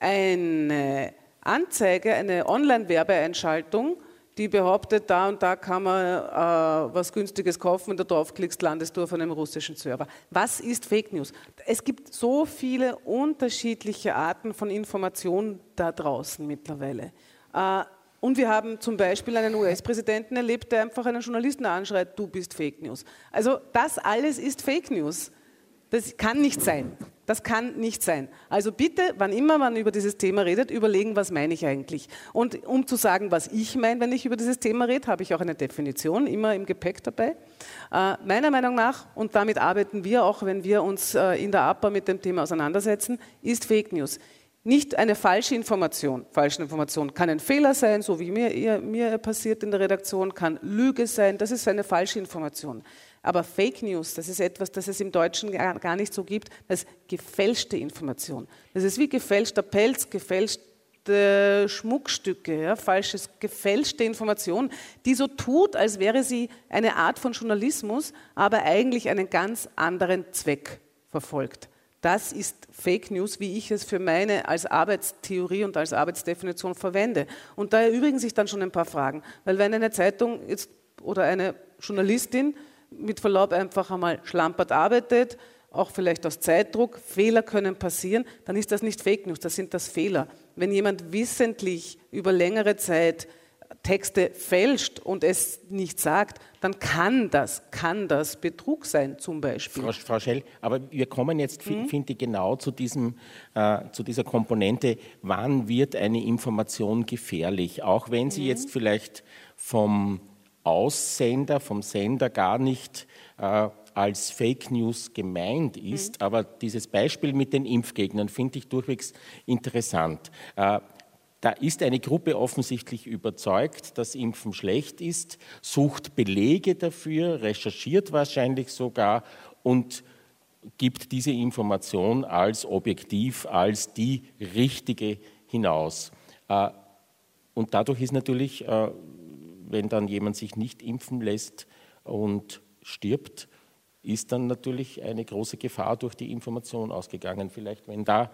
eine Anzeige, eine Online-Werbeeinschaltung, die behauptet, da und da kann man was Günstiges kaufen, wenn du draufklickst, landest du auf einem russischen Server? Was ist Fake News? Es gibt so viele unterschiedliche Arten von Informationen da draußen mittlerweile. Und wir haben zum Beispiel einen US-Präsidenten erlebt, der einfach einen Journalisten anschreit, du bist Fake News. Also das alles ist Fake News. Das kann nicht sein. Das kann nicht sein. Also bitte, wann immer man über dieses Thema redet, überlegen, was meine ich eigentlich. Und um zu sagen, was ich meine, wenn ich über dieses Thema rede, habe ich auch eine Definition immer im Gepäck dabei. Meiner Meinung nach, und damit arbeiten wir auch, wenn wir uns in der APA mit dem Thema auseinandersetzen, ist Fake News nicht eine falsche Information. Falsche Information kann ein Fehler sein, so wie mir passiert in der Redaktion, kann Lüge sein, das ist eine falsche Information. Aber Fake News, das ist etwas, das es im Deutschen gar nicht so gibt, das ist gefälschte Information. Das ist wie gefälschter Pelz, gefälschte Schmuckstücke, ja, gefälschte Information, die so tut, als wäre sie eine Art von Journalismus, aber eigentlich einen ganz anderen Zweck verfolgt. Das ist Fake News, wie ich es für meine als Arbeitstheorie und als Arbeitsdefinition verwende. Und da erübrigen sich dann schon ein paar Fragen, weil wenn eine Zeitung jetzt, oder eine Journalistin mit Verlaub einfach einmal schlampert arbeitet, auch vielleicht aus Zeitdruck, Fehler können passieren, dann ist das nicht Fake News, das sind das Fehler. Wenn jemand wissentlich über längere Zeit Texte fälscht und es nicht sagt, dann kann das Betrug sein zum Beispiel. Frau Schell, aber wir kommen jetzt, finde ich, genau zu dieser Komponente, wann wird eine Information gefährlich, auch wenn sie jetzt vielleicht vom Aussender, vom Sender gar nicht als Fake News gemeint ist, aber dieses Beispiel mit den Impfgegnern finde ich durchwegs interessant. Da ist eine Gruppe offensichtlich überzeugt, dass Impfen schlecht ist, sucht Belege dafür, recherchiert wahrscheinlich sogar und gibt diese Information als objektiv, als die richtige hinaus. Und dadurch ist natürlich, wenn dann jemand sich nicht impfen lässt und stirbt, ist dann natürlich eine große Gefahr durch die Information ausgegangen. Vielleicht, wenn da...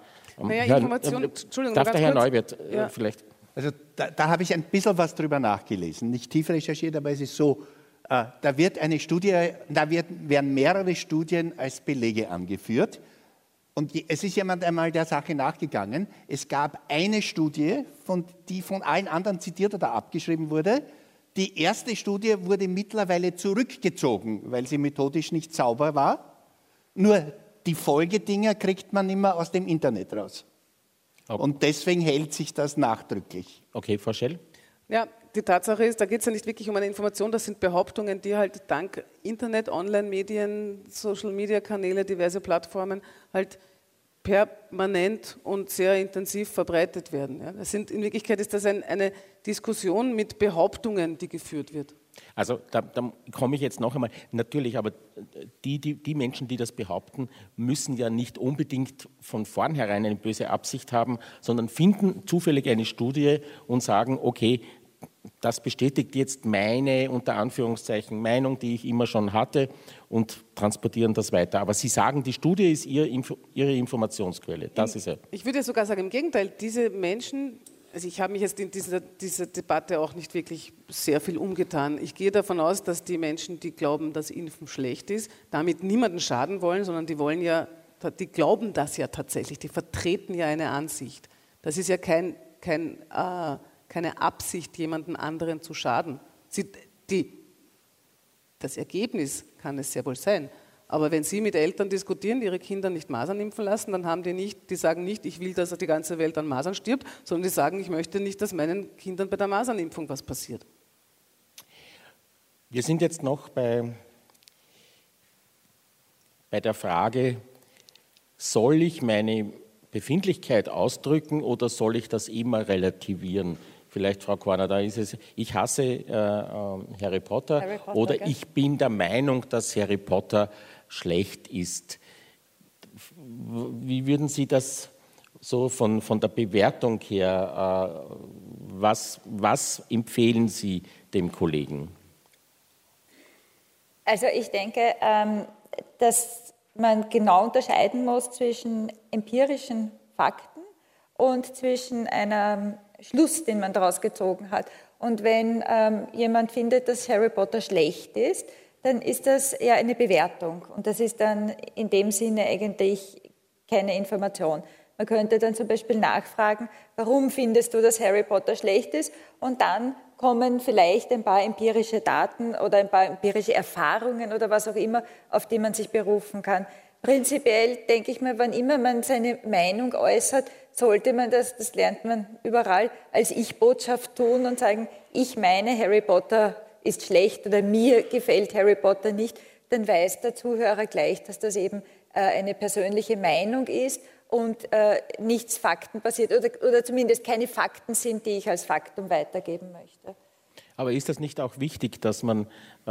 darf der Herr Neuwirth vielleicht... Also da habe ich ein bisschen was drüber nachgelesen, nicht tief recherchiert, aber es ist so, da wird eine Studie, werden mehrere Studien als Belege angeführt. Und es ist jemand einmal der Sache nachgegangen. Es gab eine Studie, die von allen anderen zitiert oder abgeschrieben wurde. Die erste Studie wurde mittlerweile zurückgezogen, weil sie methodisch nicht sauber war. Nur die Folgedinger kriegt man immer aus dem Internet raus. Okay. Und deswegen hält sich das nachdrücklich. Okay, Frau Schell? Ja, die Tatsache ist, da geht es ja nicht wirklich um eine Information, das sind Behauptungen, die halt dank Internet, Online-Medien, Social-Media-Kanäle, diverse Plattformen halt permanent und sehr intensiv verbreitet werden. Ja. In Wirklichkeit ist das eine Diskussion mit Behauptungen, die geführt wird. Also da komme ich jetzt noch einmal, natürlich, aber die Menschen, die das behaupten, müssen ja nicht unbedingt von vornherein eine böse Absicht haben, sondern finden zufällig eine Studie und sagen, okay, das bestätigt jetzt meine, unter Anführungszeichen, Meinung, die ich immer schon hatte, und transportieren das weiter. Aber Sie sagen, die Studie ist Ihre Informationsquelle. Das ist ja. Ich würde sogar sagen, im Gegenteil, diese Menschen, also ich habe mich jetzt in dieser Debatte auch nicht wirklich sehr viel umgetan. Ich gehe davon aus, dass die Menschen, die glauben, dass Impfen schlecht ist, damit niemanden schaden wollen, sondern die glauben das ja tatsächlich, die vertreten ja eine Ansicht. Das ist ja keine Absicht, jemandem anderen zu schaden. Das Ergebnis kann es sehr wohl sein. Aber wenn Sie mit Eltern diskutieren, die ihre Kinder nicht Masern impfen lassen, dann haben die sagen nicht, ich will, dass die ganze Welt an Masern stirbt, sondern die sagen, ich möchte nicht, dass meinen Kindern bei der Masernimpfung was passiert. Wir sind jetzt noch bei der Frage, soll ich meine Befindlichkeit ausdrücken oder soll ich das immer relativieren? Vielleicht, Frau Corner, da ist es, ich hasse Harry Potter oder gell? Ich bin der Meinung, dass Harry Potter schlecht ist. Wie würden Sie das so von der Bewertung her, was empfehlen Sie dem Kollegen? Also ich denke, dass man genau unterscheiden muss zwischen empirischen Fakten und zwischen einem Schluss, den man daraus gezogen hat. Und wenn jemand findet, dass Harry Potter schlecht ist, dann ist das eher eine Bewertung. Und das ist dann in dem Sinne eigentlich keine Information. Man könnte dann zum Beispiel nachfragen, warum findest du, dass Harry Potter schlecht ist? Und dann kommen vielleicht ein paar empirische Daten oder ein paar empirische Erfahrungen oder was auch immer, auf die man sich berufen kann. Prinzipiell denke ich mir, wann immer man seine Meinung äußert, sollte man das lernt man überall, als Ich-Botschaft tun und sagen, ich meine, Harry Potter ist schlecht oder mir gefällt Harry Potter nicht, dann weiß der Zuhörer gleich, dass das eben eine persönliche Meinung ist und nichts faktenbasiert oder zumindest keine Fakten sind, die ich als Faktum weitergeben möchte. Aber ist das nicht auch wichtig, dass man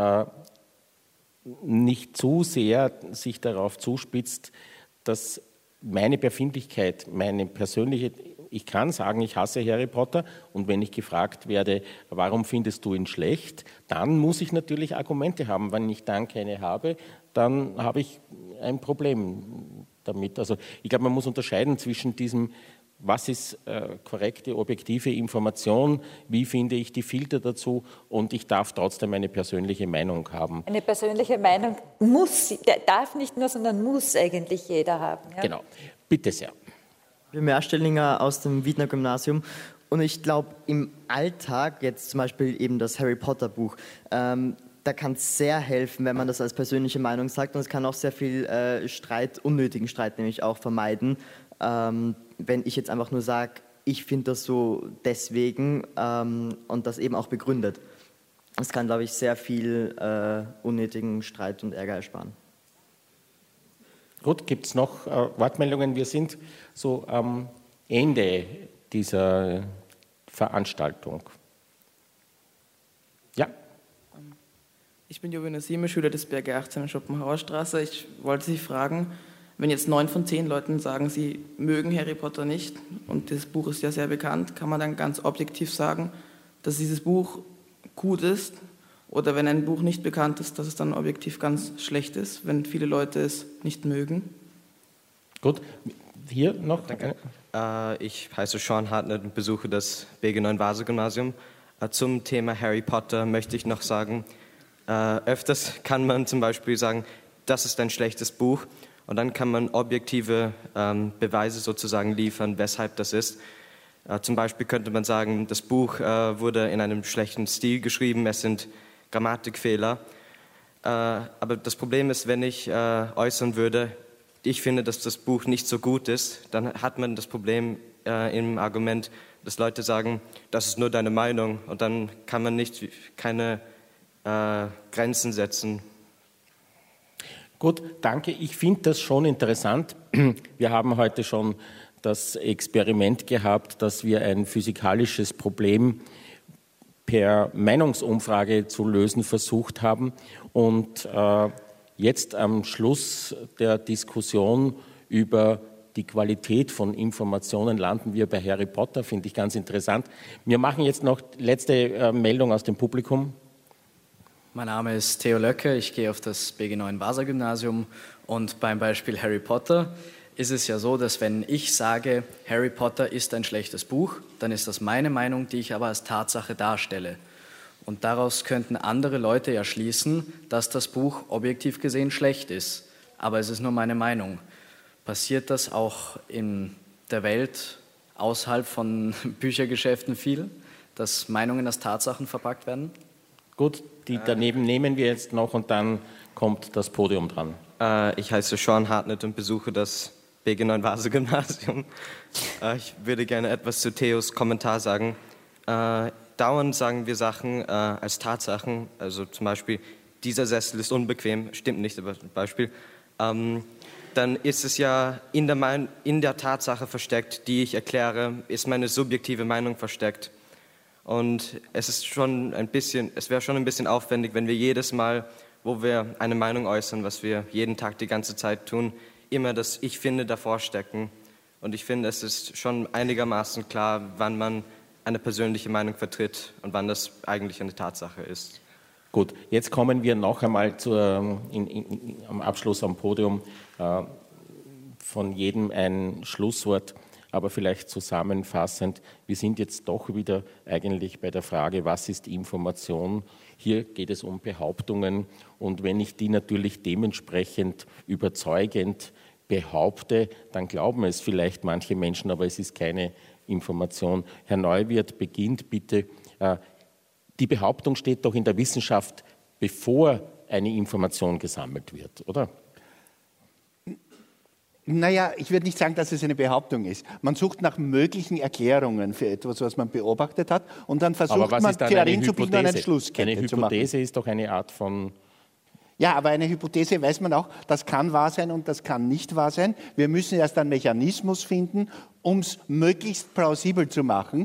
nicht zu sehr sich darauf zuspitzt, dass meine Befindlichkeit, meine persönliche, ich kann sagen, ich hasse Harry Potter und wenn ich gefragt werde, warum findest du ihn schlecht, dann muss ich natürlich Argumente haben. Wenn ich dann keine habe, dann habe ich ein Problem damit. Also ich glaube, man muss unterscheiden zwischen diesem, was ist korrekte, objektive Information, wie finde ich die Filter dazu und ich darf trotzdem eine persönliche Meinung haben. Eine persönliche Meinung darf nicht nur, sondern muss eigentlich jeder haben. Ja? Genau, bitte sehr. Ich bin Mehrstellinger aus dem Wiedner Gymnasium und ich glaube, im Alltag, jetzt zum Beispiel eben das Harry Potter Buch, da kann es sehr helfen, wenn man das als persönliche Meinung sagt und es kann auch sehr viel unnötigen Streit nämlich auch vermeiden. Wenn ich jetzt einfach nur sage, ich finde das so deswegen und das eben auch begründet. Das kann, glaube ich, sehr viel unnötigen Streit und Ärger ersparen. Gut, gibt es noch Wortmeldungen? Wir sind so am Ende dieser Veranstaltung. Ja. Ich bin Jovino Sieme, Schüler des Berge 18 in Schopenhauer Straße. Ich wollte Sie fragen, wenn jetzt 9 von 10 Leuten sagen, sie mögen Harry Potter nicht und das Buch ist ja sehr bekannt, kann man dann ganz objektiv sagen, dass dieses Buch gut ist? Oder wenn ein Buch nicht bekannt ist, dass es dann objektiv ganz schlecht ist, wenn viele Leute es nicht mögen? Gut, hier noch. Danke. Ich heiße Sean Hartnett und besuche das BG9 Vaser Gymnasium. Zum Thema Harry Potter möchte ich noch sagen, öfters kann man zum Beispiel sagen, das ist ein schlechtes Buch und dann kann man objektive Beweise sozusagen liefern, weshalb das ist. Zum Beispiel könnte man sagen, das Buch wurde in einem schlechten Stil geschrieben, es sind Grammatikfehler. Aber das Problem ist, wenn ich äußern würde, ich finde, dass das Buch nicht so gut ist, dann hat man das Problem im Argument, dass Leute sagen, das ist nur deine Meinung und dann kann man keine Grenzen setzen. Gut, danke. Ich finde das schon interessant. Wir haben heute schon das Experiment gehabt, dass wir ein physikalisches Problem per Meinungsumfrage zu lösen versucht haben. Und jetzt am Schluss der Diskussion über die Qualität von Informationen landen wir bei Harry Potter, finde ich ganz interessant. Wir machen jetzt noch letzte Meldung aus dem Publikum. Mein Name ist Theo Löcke, ich gehe auf das BG9 Vasa-Gymnasium und beim Beispiel Harry Potter ist es ja so, dass wenn ich sage, Harry Potter ist ein schlechtes Buch, dann ist das meine Meinung, die ich aber als Tatsache darstelle. Und daraus könnten andere Leute ja schließen, dass das Buch objektiv gesehen schlecht ist. Aber es ist nur meine Meinung. Passiert das auch in der Welt außerhalb von Büchergeschäften viel, dass Meinungen als Tatsachen verpackt werden? Gut, die daneben nehmen wir jetzt noch und dann kommt das Podium dran. Ich heiße Sean Hartnett und besuche das BG9 Vasa-Gymnasium. Ich würde gerne etwas zu Theos Kommentar sagen. Dauernd sagen wir Sachen als Tatsachen, also zum Beispiel, dieser Sessel ist unbequem, stimmt nicht, aber zum Beispiel. Dann ist es ja in der Tatsache versteckt, die ich erkläre, ist meine subjektive Meinung versteckt. Und es wäre schon ein bisschen aufwendig, wenn wir jedes Mal, wo wir eine Meinung äußern, was wir jeden Tag die ganze Zeit tun, immer das Ich finde davor stecken. Und ich finde, es ist schon einigermaßen klar, wann man eine persönliche Meinung vertritt und wann das eigentlich eine Tatsache ist. Gut, jetzt kommen wir noch einmal am Abschluss am Podium von jedem ein Schlusswort. Aber vielleicht zusammenfassend, wir sind jetzt doch wieder eigentlich bei der Frage, was ist Information? Hier geht es um Behauptungen und wenn ich die natürlich dementsprechend überzeugend behaupte, dann glauben es vielleicht manche Menschen, aber es ist keine Information. Herr Neuwirth beginnt bitte. Die Behauptung steht doch in der Wissenschaft, bevor eine Information gesammelt wird, oder? Naja, ich würde nicht sagen, dass es eine Behauptung ist. Man sucht nach möglichen Erklärungen für etwas, was man beobachtet hat, und dann versucht man, Theorien zu bilden und eine Schlusskette zu machen. Eine Hypothese ist doch eine Art von... Ja, aber eine Hypothese weiß man auch, das kann wahr sein und das kann nicht wahr sein. Wir müssen erst einen Mechanismus finden, um es möglichst plausibel zu machen.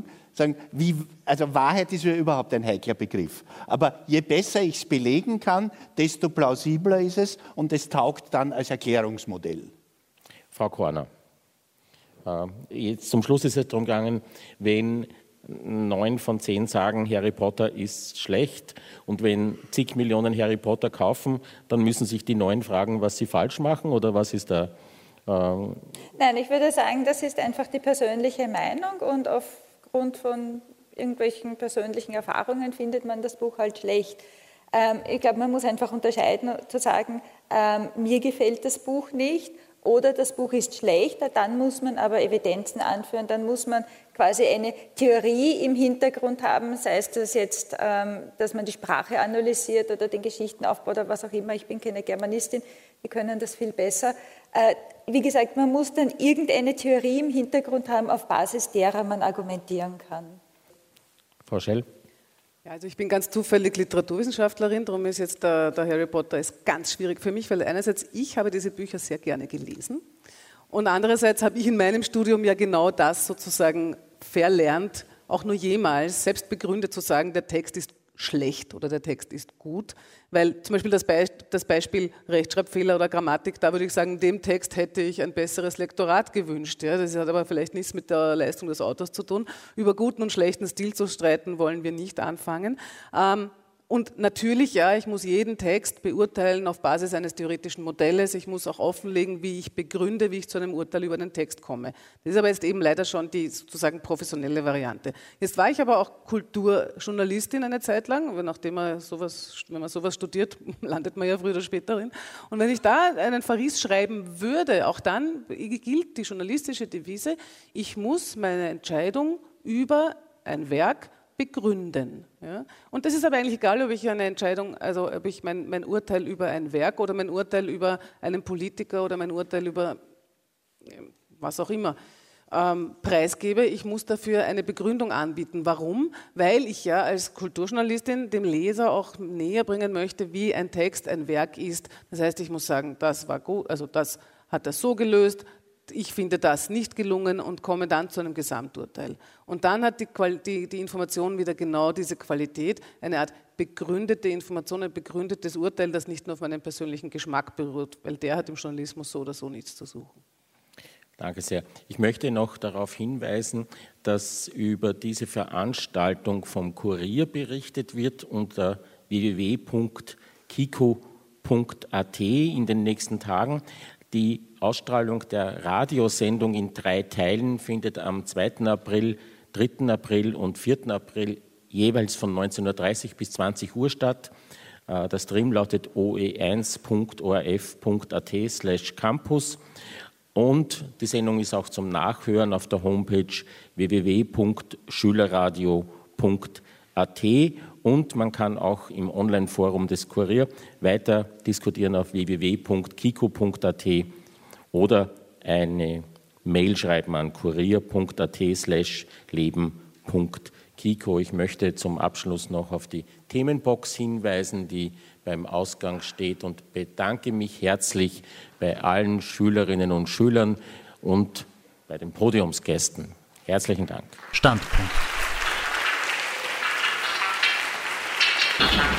Also Wahrheit ist ja überhaupt ein heikler Begriff. Aber je besser ich es belegen kann, desto plausibler ist es und es taugt dann als Erklärungsmodell. Frau Korner, jetzt zum Schluss ist es darum gegangen, wenn 9 von 10 sagen, Harry Potter ist schlecht und wenn zig Millionen Harry Potter kaufen, dann müssen sich die 9 fragen, was sie falsch machen oder was ist da? Nein, ich würde sagen, das ist einfach die persönliche Meinung und aufgrund von irgendwelchen persönlichen Erfahrungen findet man das Buch halt schlecht. Ich glaube, man muss einfach unterscheiden, zu sagen, mir gefällt das Buch nicht oder das Buch ist schlecht, dann muss man aber Evidenzen anführen, dann muss man quasi eine Theorie im Hintergrund haben, sei es das jetzt, dass man die Sprache analysiert oder den Geschichtenaufbau oder was auch immer. Ich bin keine Germanistin, die können das viel besser. Wie gesagt, man muss dann irgendeine Theorie im Hintergrund haben, auf Basis derer man argumentieren kann. Frau Schell? Ja, also ich bin ganz zufällig Literaturwissenschaftlerin, darum ist jetzt der Harry Potter ist ganz schwierig für mich, weil einerseits ich habe diese Bücher sehr gerne gelesen und andererseits habe ich in meinem Studium ja genau das sozusagen verlernt, auch nur jemals selbst begründet zu sagen, der Text ist schlecht oder der Text ist gut, weil zum Beispiel das Beispiel Rechtschreibfehler oder Grammatik, da würde ich sagen, dem Text hätte ich ein besseres Lektorat gewünscht. Ja, das hat aber vielleicht nichts mit der Leistung des Autors zu tun. Über guten und schlechten Stil zu streiten, wollen wir nicht anfangen. Und natürlich, ja, ich muss jeden Text beurteilen auf Basis eines theoretischen Modells. Ich muss auch offenlegen, wie ich begründe, wie ich zu einem Urteil über den Text komme. Das ist aber jetzt eben leider schon die sozusagen professionelle Variante. Jetzt war ich aber auch Kulturjournalistin eine Zeit lang, wenn man sowas studiert, landet man ja früher oder später drin. Und wenn ich da einen Verriss schreiben würde, auch dann gilt die journalistische Devise, ich muss meine Entscheidung über ein Werk begründen. Ja? Und das ist aber eigentlich egal, ob ich eine Entscheidung, also ob ich mein Urteil über ein Werk oder mein Urteil über einen Politiker oder mein Urteil über was auch immer preisgebe, ich muss dafür eine Begründung anbieten. Warum? Weil ich ja als Kulturjournalistin dem Leser auch näher bringen möchte, wie ein Text, ein Werk ist. Das heißt, ich muss sagen, das war gut, also das hat er so gelöst, ich finde das nicht gelungen und komme dann zu einem Gesamturteil. Und dann hat die Information wieder genau diese Qualität, eine Art begründete Information, ein begründetes Urteil, das nicht nur auf meinen persönlichen Geschmack beruht, weil der hat im Journalismus so oder so nichts zu suchen. Danke sehr. Ich möchte noch darauf hinweisen, dass über diese Veranstaltung vom Kurier berichtet wird unter www.kiko.at in den nächsten Tagen. Die Ausstrahlung der Radiosendung in 3 Teilen findet am 2. April, 3. April und 4. April jeweils von 19:30 bis 20 Uhr statt. Der Stream lautet oe1.orf.at/campus. Und die Sendung ist auch zum Nachhören auf der Homepage www.schülerradio.at und man kann auch im Online-Forum des Kurier weiter diskutieren auf www.kiko.at oder eine Mail schreiben an kurier.at/leben.kiko. Ich möchte zum Abschluss noch auf die Themenbox hinweisen, die beim Ausgang steht und bedanke mich herzlich bei allen Schülerinnen und Schülern und bei den Podiumsgästen. Herzlichen Dank. Standpunkt.